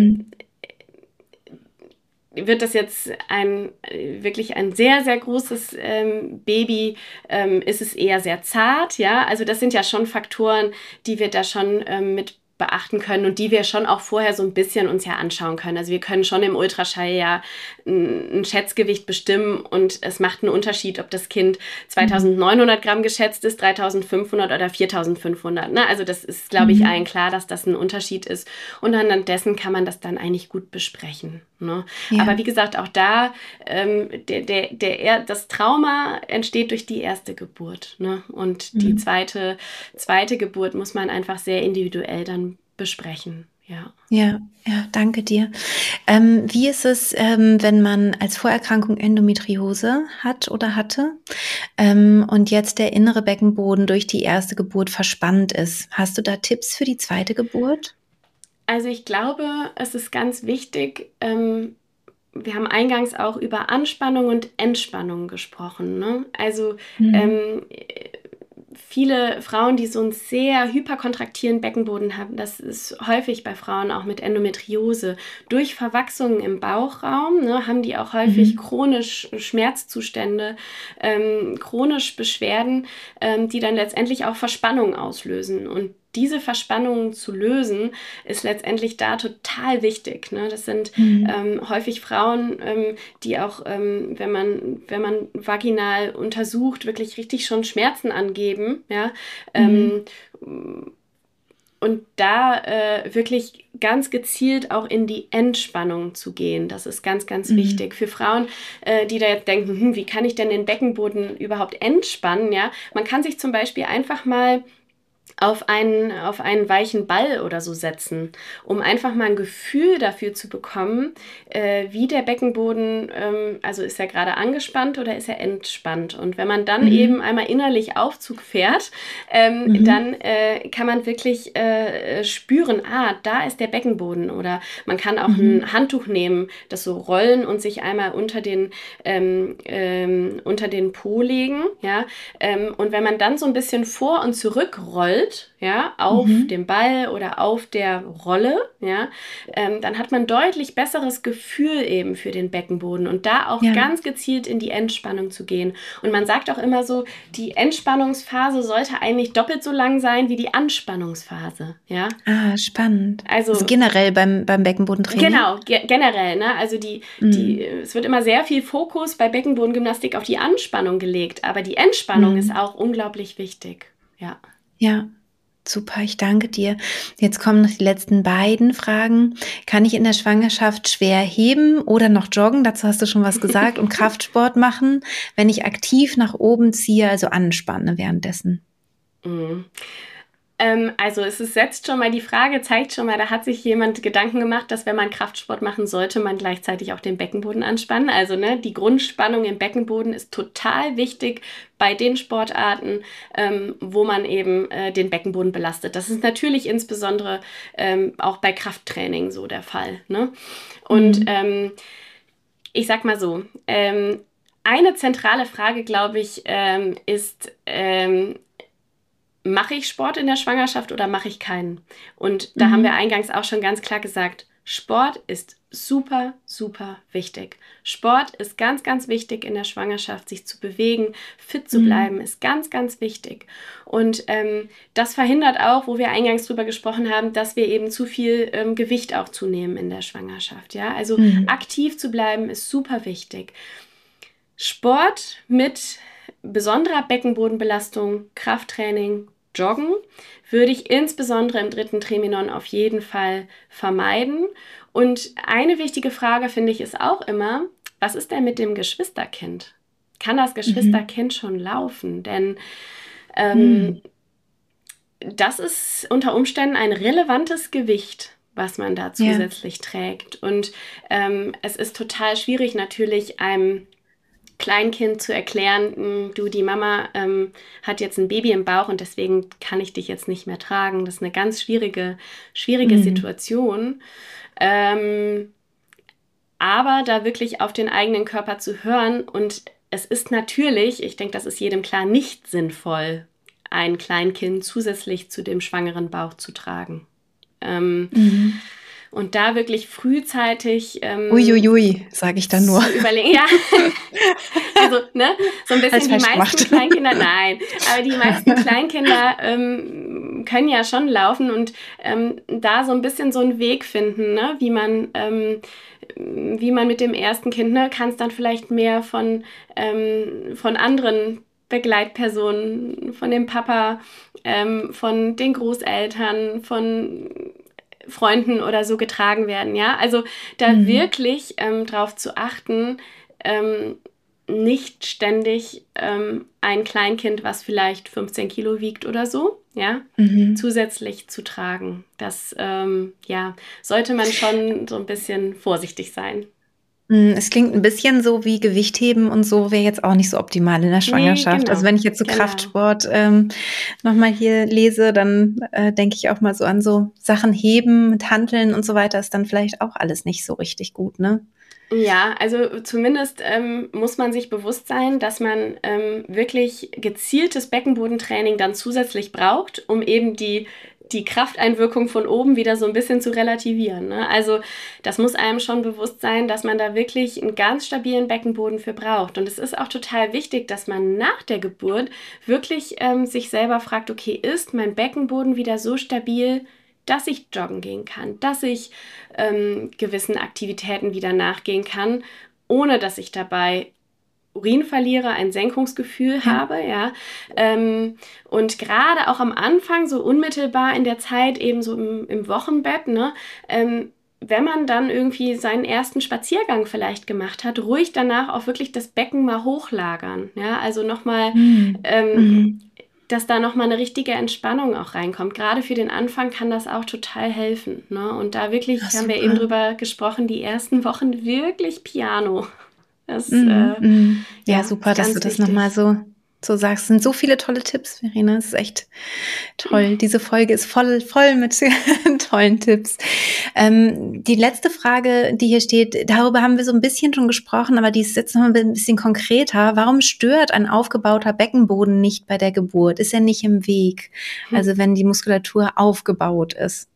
wird das jetzt wirklich ein sehr, sehr großes Baby, ist es eher sehr zart, ja? Also das sind ja schon Faktoren, die wir da schon mit beachten können und die wir schon auch vorher so ein bisschen uns ja anschauen können. Also wir können schon im Ultraschall ja ein Schätzgewicht bestimmen und es macht einen Unterschied, ob das Kind 2900 Gramm geschätzt ist, 3500 oder 4500. Ne? Also das ist, glaube ich, allen klar, dass das ein Unterschied ist und anhand dessen kann man das dann eigentlich gut besprechen. Ne? Ja. Aber wie gesagt, auch da, das Trauma entsteht durch die erste Geburt. Ne? Und die zweite Geburt muss man einfach sehr individuell dann besprechen. Ja, danke dir. Wie ist es, wenn man als Vorerkrankung Endometriose hat oder hatte und jetzt der innere Beckenboden durch die erste Geburt verspannt ist? Hast du da Tipps für die zweite Geburt? Also ich glaube, es ist ganz wichtig, wir haben eingangs auch über Anspannung und Entspannung gesprochen. Ne? Also viele Frauen, die so einen sehr hyperkontraktilen Beckenboden haben, das ist häufig bei Frauen auch mit Endometriose, durch Verwachsungen im Bauchraum, ne, haben die auch häufig chronisch Schmerzzustände, chronisch Beschwerden, die dann letztendlich auch Verspannungen auslösen. Und diese Verspannungen zu lösen, ist letztendlich da total wichtig. Ne? Das sind häufig Frauen, die auch, wenn man vaginal untersucht, wirklich richtig schon Schmerzen angeben. Ja? Und da wirklich ganz gezielt auch in die Entspannung zu gehen, das ist ganz, ganz wichtig. Für Frauen, die da jetzt denken, wie kann ich denn den Beckenboden überhaupt entspannen? Ja? Man kann sich zum Beispiel einfach mal auf einen weichen Ball oder so setzen, um einfach mal ein Gefühl dafür zu bekommen, wie der Beckenboden, also ist er gerade angespannt oder ist er entspannt. Und wenn man dann eben einmal innerlich Aufzug fährt, dann kann man wirklich spüren, da ist der Beckenboden. Oder man kann auch ein Handtuch nehmen, das so rollen und sich einmal unter den Po legen. Ja? Und wenn man dann so ein bisschen vor und zurück rollt, ja, auf dem Ball oder auf der Rolle, ja, dann hat man deutlich besseres Gefühl eben für den Beckenboden und da auch ganz gezielt in die Entspannung zu gehen. Und man sagt auch immer so, die Entspannungsphase sollte eigentlich doppelt so lang sein wie die Anspannungsphase, ja. Ah, spannend. Also generell beim Beckenbodentraining? Genau, generell, ne, also es wird immer sehr viel Fokus bei Beckenbodengymnastik auf die Anspannung gelegt, aber die Entspannung ist auch unglaublich wichtig, ja. Ja, super, ich danke dir. Jetzt kommen noch die letzten beiden Fragen. Kann ich in der Schwangerschaft schwer heben oder noch joggen? Dazu hast du schon was gesagt. Und Kraftsport machen, wenn ich aktiv nach oben ziehe, also anspanne währenddessen? Also setzt schon mal die Frage, zeigt schon mal, da hat sich jemand Gedanken gemacht, dass wenn man Kraftsport machen sollte, man gleichzeitig auch den Beckenboden anspannen. Also ne, die Grundspannung im Beckenboden ist total wichtig bei den Sportarten, wo man eben den Beckenboden belastet. Das ist natürlich insbesondere auch bei Krafttraining so der Fall. Ne? Und ich sag mal so, eine zentrale Frage, glaube ich, ist, mache ich Sport in der Schwangerschaft oder mache ich keinen? Und da haben wir eingangs auch schon ganz klar gesagt, Sport ist super, super wichtig. Sport ist ganz, ganz wichtig in der Schwangerschaft, sich zu bewegen, fit zu bleiben, ist ganz, ganz wichtig. Und das verhindert auch, wo wir eingangs drüber gesprochen haben, dass wir eben zu viel Gewicht auch zunehmen in der Schwangerschaft. Ja? Also aktiv zu bleiben ist super wichtig. Sport mit besonderer Beckenbodenbelastung, Krafttraining, Joggen würde ich insbesondere im 3. Trimenon auf jeden Fall vermeiden. Und eine wichtige Frage, finde ich, ist auch immer, was ist denn mit dem Geschwisterkind? Kann das Geschwisterkind schon laufen? Denn das ist unter Umständen ein relevantes Gewicht, was man da zusätzlich trägt. Und es ist total schwierig, natürlich einem Kleinkind zu erklären, du, die Mama hat jetzt ein Baby im Bauch und deswegen kann ich dich jetzt nicht mehr tragen. Das ist eine ganz schwierige Situation. Aber da wirklich auf den eigenen Körper zu hören und es ist natürlich, ich denke, das ist jedem klar, nicht sinnvoll, ein Kleinkind zusätzlich zu dem schwangeren Bauch zu tragen. Und da wirklich frühzeitig Uiuiui, sage ich dann nur. Zu überlegen, ja. Also, ne, so ein bisschen die meisten Kleinkinder, nein, aber die meisten Kleinkinder können ja schon laufen und da so ein bisschen so einen Weg finden, ne, wie man mit dem ersten Kind, ne, kann es dann vielleicht mehr von anderen Begleitpersonen, von dem Papa, von den Großeltern, von Freunden oder so getragen werden, ja. Also da wirklich drauf zu achten, nicht ständig ein Kleinkind, was vielleicht 15 Kilo wiegt oder so, ja, zusätzlich zu tragen. Das, sollte man schon so ein bisschen vorsichtig sein. Es klingt ein bisschen so wie Gewichtheben und so wäre jetzt auch nicht so optimal in der Schwangerschaft. Genau. Also wenn ich jetzt so Kraftsport nochmal hier lese, dann denke ich auch mal so an so Sachen heben mit Hanteln und so weiter, ist dann vielleicht auch alles nicht so richtig gut, ne? Ja, also zumindest muss man sich bewusst sein, dass man wirklich gezieltes Beckenbodentraining dann zusätzlich braucht, um eben die Krafteinwirkung von oben wieder so ein bisschen zu relativieren. Ne? Also das muss einem schon bewusst sein, dass man da wirklich einen ganz stabilen Beckenboden für braucht. Und es ist auch total wichtig, dass man nach der Geburt wirklich sich selber fragt, okay, ist mein Beckenboden wieder so stabil, dass ich joggen gehen kann, dass ich gewissen Aktivitäten wieder nachgehen kann, ohne dass ich dabei Urin verliere, ein Senkungsgefühl Ja. habe, ja. Und gerade auch am Anfang, so unmittelbar in der Zeit, eben so im Wochenbett, ne, wenn man dann irgendwie seinen ersten Spaziergang vielleicht gemacht hat, ruhig danach auch wirklich das Becken mal hochlagern, ja, also nochmal Mhm. Mhm. dass da nochmal eine richtige Entspannung auch reinkommt. Gerade für den Anfang kann das auch total helfen. Ne? Und da Ja, wirklich, haben wir eben super. drüber gesprochen, die ersten Wochen wirklich Piano. Das Mhm. Mhm. Ja, ja, super, ist dass du ganz das nochmal wichtig. so sagst. Es sind so viele tolle Tipps, Verena. Es ist echt toll. Diese Folge ist voll mit tollen Tipps. Die letzte Frage, die hier steht, darüber haben wir so ein bisschen schon gesprochen, aber die ist jetzt noch ein bisschen konkreter. Warum stört ein aufgebauter Beckenboden nicht bei der Geburt? Ist er nicht im Weg? Also wenn die Muskulatur aufgebaut ist.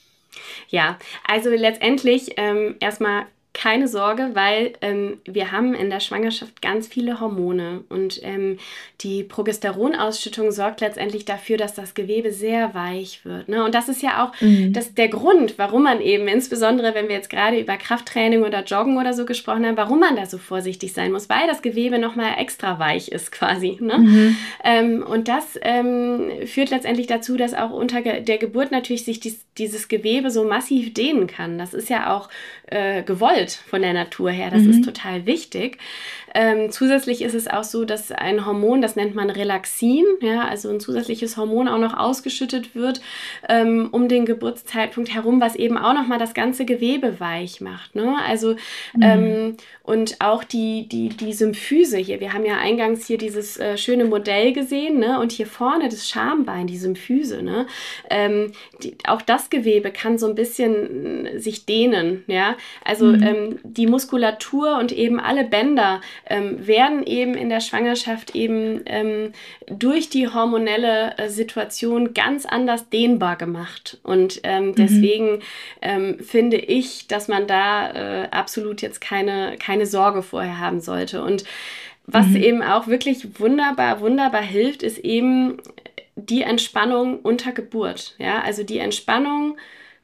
Ja, also letztendlich erstmal keine Sorge, weil wir haben in der Schwangerschaft ganz viele Hormone und die Progesteronausschüttung sorgt letztendlich dafür, dass das Gewebe sehr weich wird. Ne? Und das ist ja auch Mhm. der Grund, warum man eben, insbesondere wenn wir jetzt gerade über Krafttraining oder Joggen oder so gesprochen haben, warum man da so vorsichtig sein muss, weil das Gewebe nochmal extra weich ist quasi. Ne? Mhm. Und das führt letztendlich dazu, dass auch unter der Geburt natürlich sich dieses Gewebe so massiv dehnen kann. Das ist ja auch gewollt von der Natur her. Das ist Mhm. total wichtig. Zusätzlich ist es auch so, dass ein Hormon, das nennt man Relaxin, ja, also ein zusätzliches Hormon auch noch ausgeschüttet wird um den Geburtszeitpunkt herum, was eben auch nochmal das ganze Gewebe weich macht. Ne? Also Mhm. und auch die Symphyse hier. Wir haben ja eingangs hier dieses schöne Modell gesehen, ne? Und hier vorne das Schambein, die Symphyse, ne? Auch das Gewebe kann so ein bisschen sich dehnen, ja. Also Mhm. die Muskulatur und eben alle Bänder werden eben in der Schwangerschaft eben durch die hormonelle Situation ganz anders dehnbar gemacht. Und Mhm. deswegen finde ich, dass man da absolut jetzt keine Sorge vorher haben sollte. Und was Mhm. eben auch wirklich wunderbar hilft, ist eben die Entspannung unter Geburt. Ja, also die Entspannung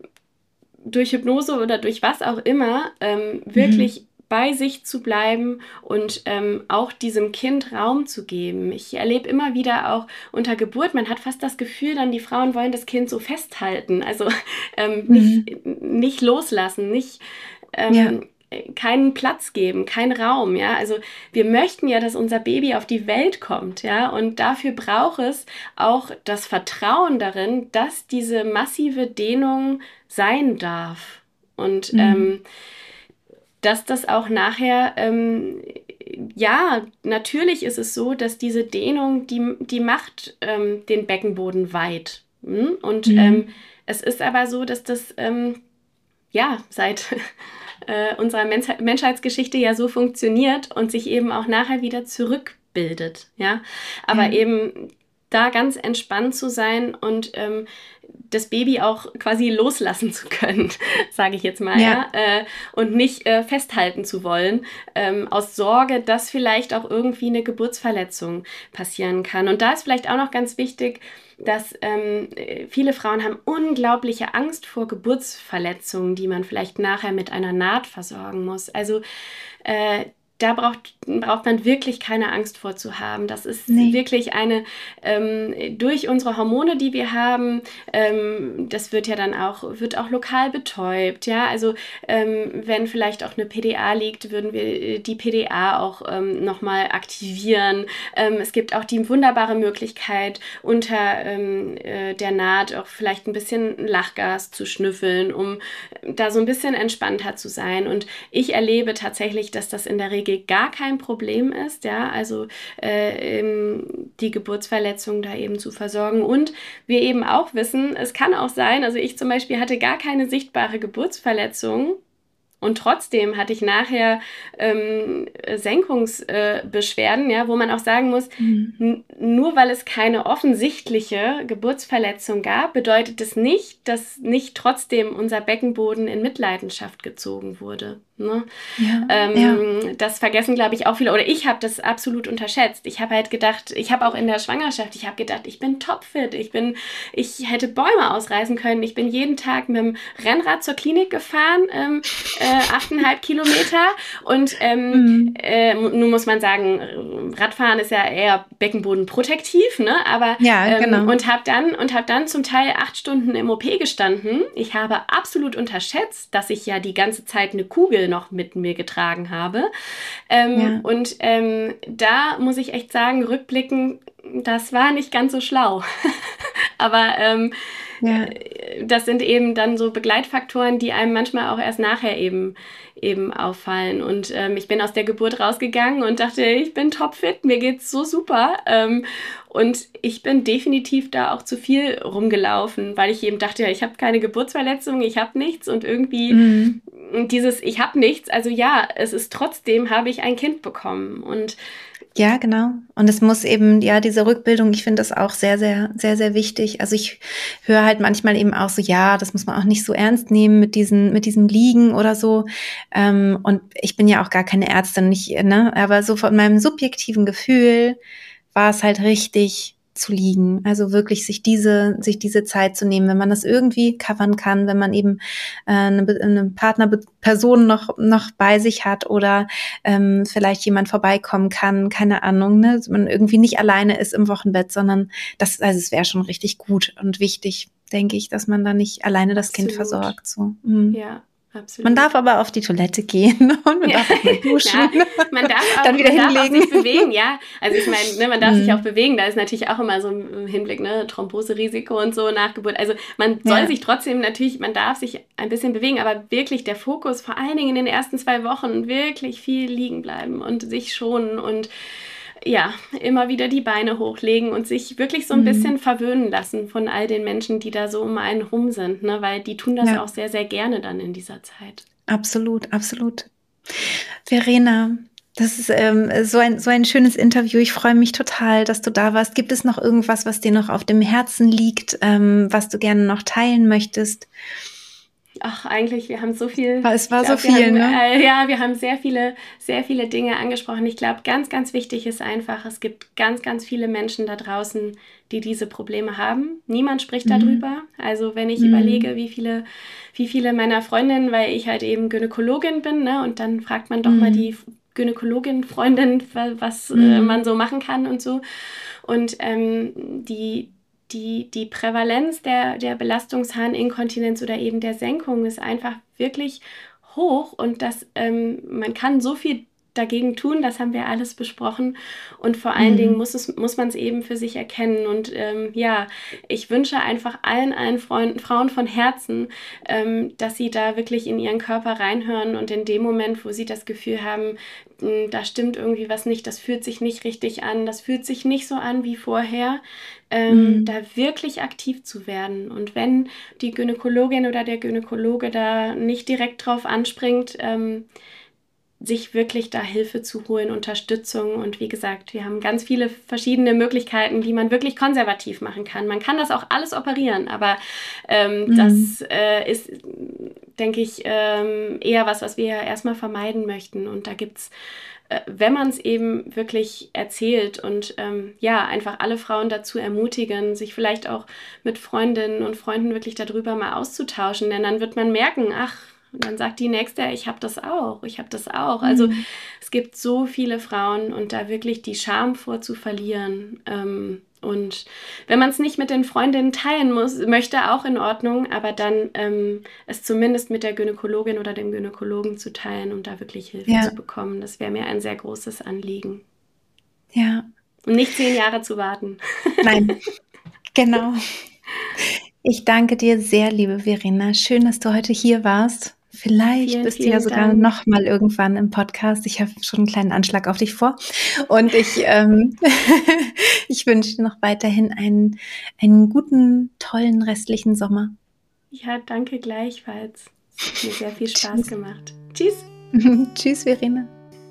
durch Hypnose oder durch was auch immer, Mhm. wirklich bei sich zu bleiben und auch diesem Kind Raum zu geben. Ich erlebe immer wieder auch unter Geburt, man hat fast das Gefühl, dann die Frauen wollen das Kind so festhalten, also Mhm. nicht loslassen, nicht Ja. keinen Platz geben, keinen Raum, ja. Also wir möchten ja, dass unser Baby auf die Welt kommt, ja. Und dafür braucht es auch das Vertrauen darin, dass diese massive Dehnung sein darf. Und Mhm. dass das auch nachher, ja, natürlich ist es so, dass diese Dehnung, die macht den Beckenboden weit. Und Mhm. es ist aber so, dass das, ja, seit unserer Menschheitsgeschichte ja so funktioniert und sich eben auch nachher wieder zurückbildet, ja. Aber Ja. eben da ganz entspannt zu sein und das Baby auch quasi loslassen zu können, sage ich jetzt mal, ja, Ja. und nicht festhalten zu wollen, aus Sorge, dass vielleicht auch irgendwie eine Geburtsverletzung passieren kann. Und da ist vielleicht auch noch ganz wichtig, dass viele Frauen haben unglaubliche Angst vor Geburtsverletzungen, die man vielleicht nachher mit einer Naht versorgen muss. Also äh, da braucht man wirklich keine Angst vor zu haben. Das ist Nee. wirklich durch unsere Hormone, die wir haben, das wird auch lokal betäubt, ja, also wenn vielleicht auch eine PDA liegt, würden wir die PDA auch nochmal aktivieren. Es gibt auch die wunderbare Möglichkeit, unter der Naht auch vielleicht ein bisschen Lachgas zu schnüffeln, um da so ein bisschen entspannter zu sein. Und ich erlebe tatsächlich, dass das in der Regel gar kein Problem ist, ja, also die Geburtsverletzung da eben zu versorgen. Und wir eben auch wissen, es kann auch sein, also ich zum Beispiel hatte gar keine sichtbare Geburtsverletzung, Und trotzdem hatte ich nachher Senkungsbeschwerden, ja, wo man auch sagen muss, nur weil es keine offensichtliche Geburtsverletzung gab, bedeutet es nicht, dass nicht trotzdem unser Beckenboden in Mitleidenschaft gezogen wurde. Ne? Das vergessen, glaube ich, auch viele, oder ich habe das absolut unterschätzt. Ich habe halt gedacht, ich habe auch in der Schwangerschaft, ich habe gedacht, ich bin topfit, ich hätte Bäume ausreißen können, ich bin jeden Tag mit dem Rennrad zur Klinik gefahren, 8,5 Kilometer und nun muss man sagen, Radfahren ist ja eher beckenbodenprotektiv, ne? Aber genau. und habe dann zum Teil 8 Stunden im OP gestanden. Ich habe absolut unterschätzt, dass ich ja die ganze Zeit eine Kugel noch mit mir getragen habe. Und da muss ich echt sagen, rückblickend, das war nicht ganz so schlau. Aber das sind eben dann so Begleitfaktoren, die einem manchmal auch erst nachher eben auffallen. Und ich bin aus der Geburt rausgegangen und dachte, ich bin topfit, mir geht's so super. Und ich bin definitiv da auch zu viel rumgelaufen, weil ich eben dachte, ja, ich habe keine Geburtsverletzung, ich habe nichts und irgendwie dieses ich habe nichts, also ja, es ist trotzdem, habe ich ein Kind bekommen und ja, genau. Und es muss eben, ja, diese Rückbildung, ich finde das auch sehr, sehr, sehr, sehr wichtig. Also ich höre halt manchmal eben auch so, ja, das muss man auch nicht so ernst nehmen mit diesem Liegen oder so. Und ich bin ja auch gar keine Ärztin, nicht, ne, aber so von meinem subjektiven Gefühl war es halt richtig zu liegen. Also wirklich sich diese Zeit zu nehmen, wenn man das irgendwie covern kann, wenn man eben eine Partnerperson noch bei sich hat oder vielleicht jemand vorbeikommen kann, keine Ahnung, ne, dass man irgendwie nicht alleine ist im Wochenbett, sondern also es wäre schon richtig gut und wichtig, denke ich, dass man da nicht alleine das Kind versorgt. So. Ja. Absolut. Man darf aber auf die Toilette gehen und man darf auch mal duschen. Ja, man darf auch, dann wieder hinlegen. Auch sich bewegen, ja. Also ich meine, ne, man darf sich auch bewegen. Da ist natürlich auch immer so ein Hinblick, ne, Thromboserisiko und so nach Geburt. Also man soll sich trotzdem natürlich, man darf sich ein bisschen bewegen, aber wirklich der Fokus, vor allen Dingen in den ersten 2 Wochen, wirklich viel liegen bleiben und sich schonen und ja, immer wieder die Beine hochlegen und sich wirklich so ein bisschen verwöhnen lassen von all den Menschen, die da so um einen rum sind, ne? Weil die tun das auch sehr, sehr gerne dann in dieser Zeit. Absolut, absolut. Verena, das ist so ein schönes Interview. Ich freue mich total, dass du da warst. Gibt es noch irgendwas, was dir noch auf dem Herzen liegt, was du gerne noch teilen möchtest? Ach, eigentlich, wir haben so viel. Es war so viel, ne? Ja, wir haben sehr viele Dinge angesprochen. Ich glaube, ganz, ganz wichtig ist einfach, es gibt ganz, ganz viele Menschen da draußen, die diese Probleme haben. Niemand spricht darüber. Also wenn ich überlege, wie viele meiner Freundinnen, weil ich halt eben Gynäkologin bin, ne, und dann fragt man doch mal die Gynäkologin-Freundin, was man so machen kann und so. Und die Prävalenz der Belastungsharninkontinenz oder eben der Senkung ist einfach wirklich hoch und man kann so viel dagegen tun, das haben wir alles besprochen und vor allen Dingen muss man es eben für sich erkennen und ich wünsche einfach allen Frauen von Herzen, dass sie da wirklich in ihren Körper reinhören und in dem Moment, wo sie das Gefühl haben, da stimmt irgendwie was nicht, das fühlt sich nicht richtig an, das fühlt sich nicht so an wie vorher, da wirklich aktiv zu werden. Und wenn die Gynäkologin oder der Gynäkologe da nicht direkt drauf anspringt, sich wirklich da Hilfe zu holen, Unterstützung. Und wie gesagt, wir haben ganz viele verschiedene Möglichkeiten, die man wirklich konservativ machen kann. Man kann das auch alles operieren, aber das ist, denke ich, eher was wir ja erstmal vermeiden möchten. Und da gibt's, wenn man es eben wirklich erzählt und einfach alle Frauen dazu ermutigen, sich vielleicht auch mit Freundinnen und Freunden wirklich darüber mal auszutauschen, denn dann wird man merken, und dann sagt die Nächste, ich habe das auch. Also es gibt so viele Frauen und da wirklich die Scham vor zu verlieren. Und wenn man es nicht mit den Freundinnen teilen möchte, auch in Ordnung, aber dann es zumindest mit der Gynäkologin oder dem Gynäkologen zu teilen und da wirklich Hilfe zu bekommen, das wäre mir ein sehr großes Anliegen. Ja. Und nicht 10 Jahre zu warten. Nein, genau. Ich danke dir sehr, liebe Verena. Schön, dass du heute hier warst. Vielleicht bist du ja sogar noch mal irgendwann im Podcast. Ich habe schon einen kleinen Anschlag auf dich vor. Und ich wünsche dir noch weiterhin einen guten, tollen restlichen Sommer. Ja, danke gleichfalls. Es hat mir sehr viel Spaß gemacht. Tschüss. Tschüss, Verena.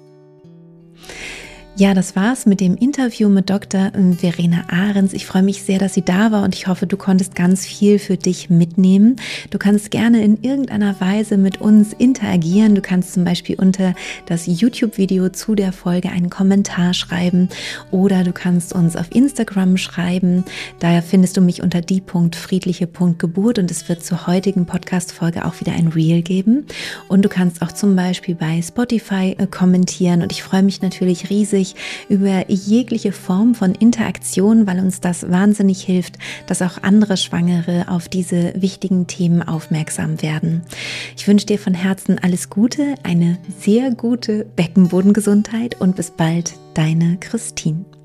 Ja, das war's mit dem Interview mit Dr. Verena Ahrens. Ich freue mich sehr, dass sie da war und ich hoffe, du konntest ganz viel für dich mitnehmen. Du kannst gerne in irgendeiner Weise mit uns interagieren. Du kannst zum Beispiel unter das YouTube-Video zu der Folge einen Kommentar schreiben oder du kannst uns auf Instagram schreiben. Daher findest du mich unter die.friedliche.geburt und es wird zur heutigen Podcast-Folge auch wieder ein Reel geben. Und du kannst auch zum Beispiel bei Spotify kommentieren und ich freue mich natürlich riesig über jegliche Form von Interaktion, weil uns das wahnsinnig hilft, dass auch andere Schwangere auf diese wichtigen Themen aufmerksam werden. Ich wünsche dir von Herzen alles Gute, eine sehr gute Beckenbodengesundheit und bis bald, deine Christine.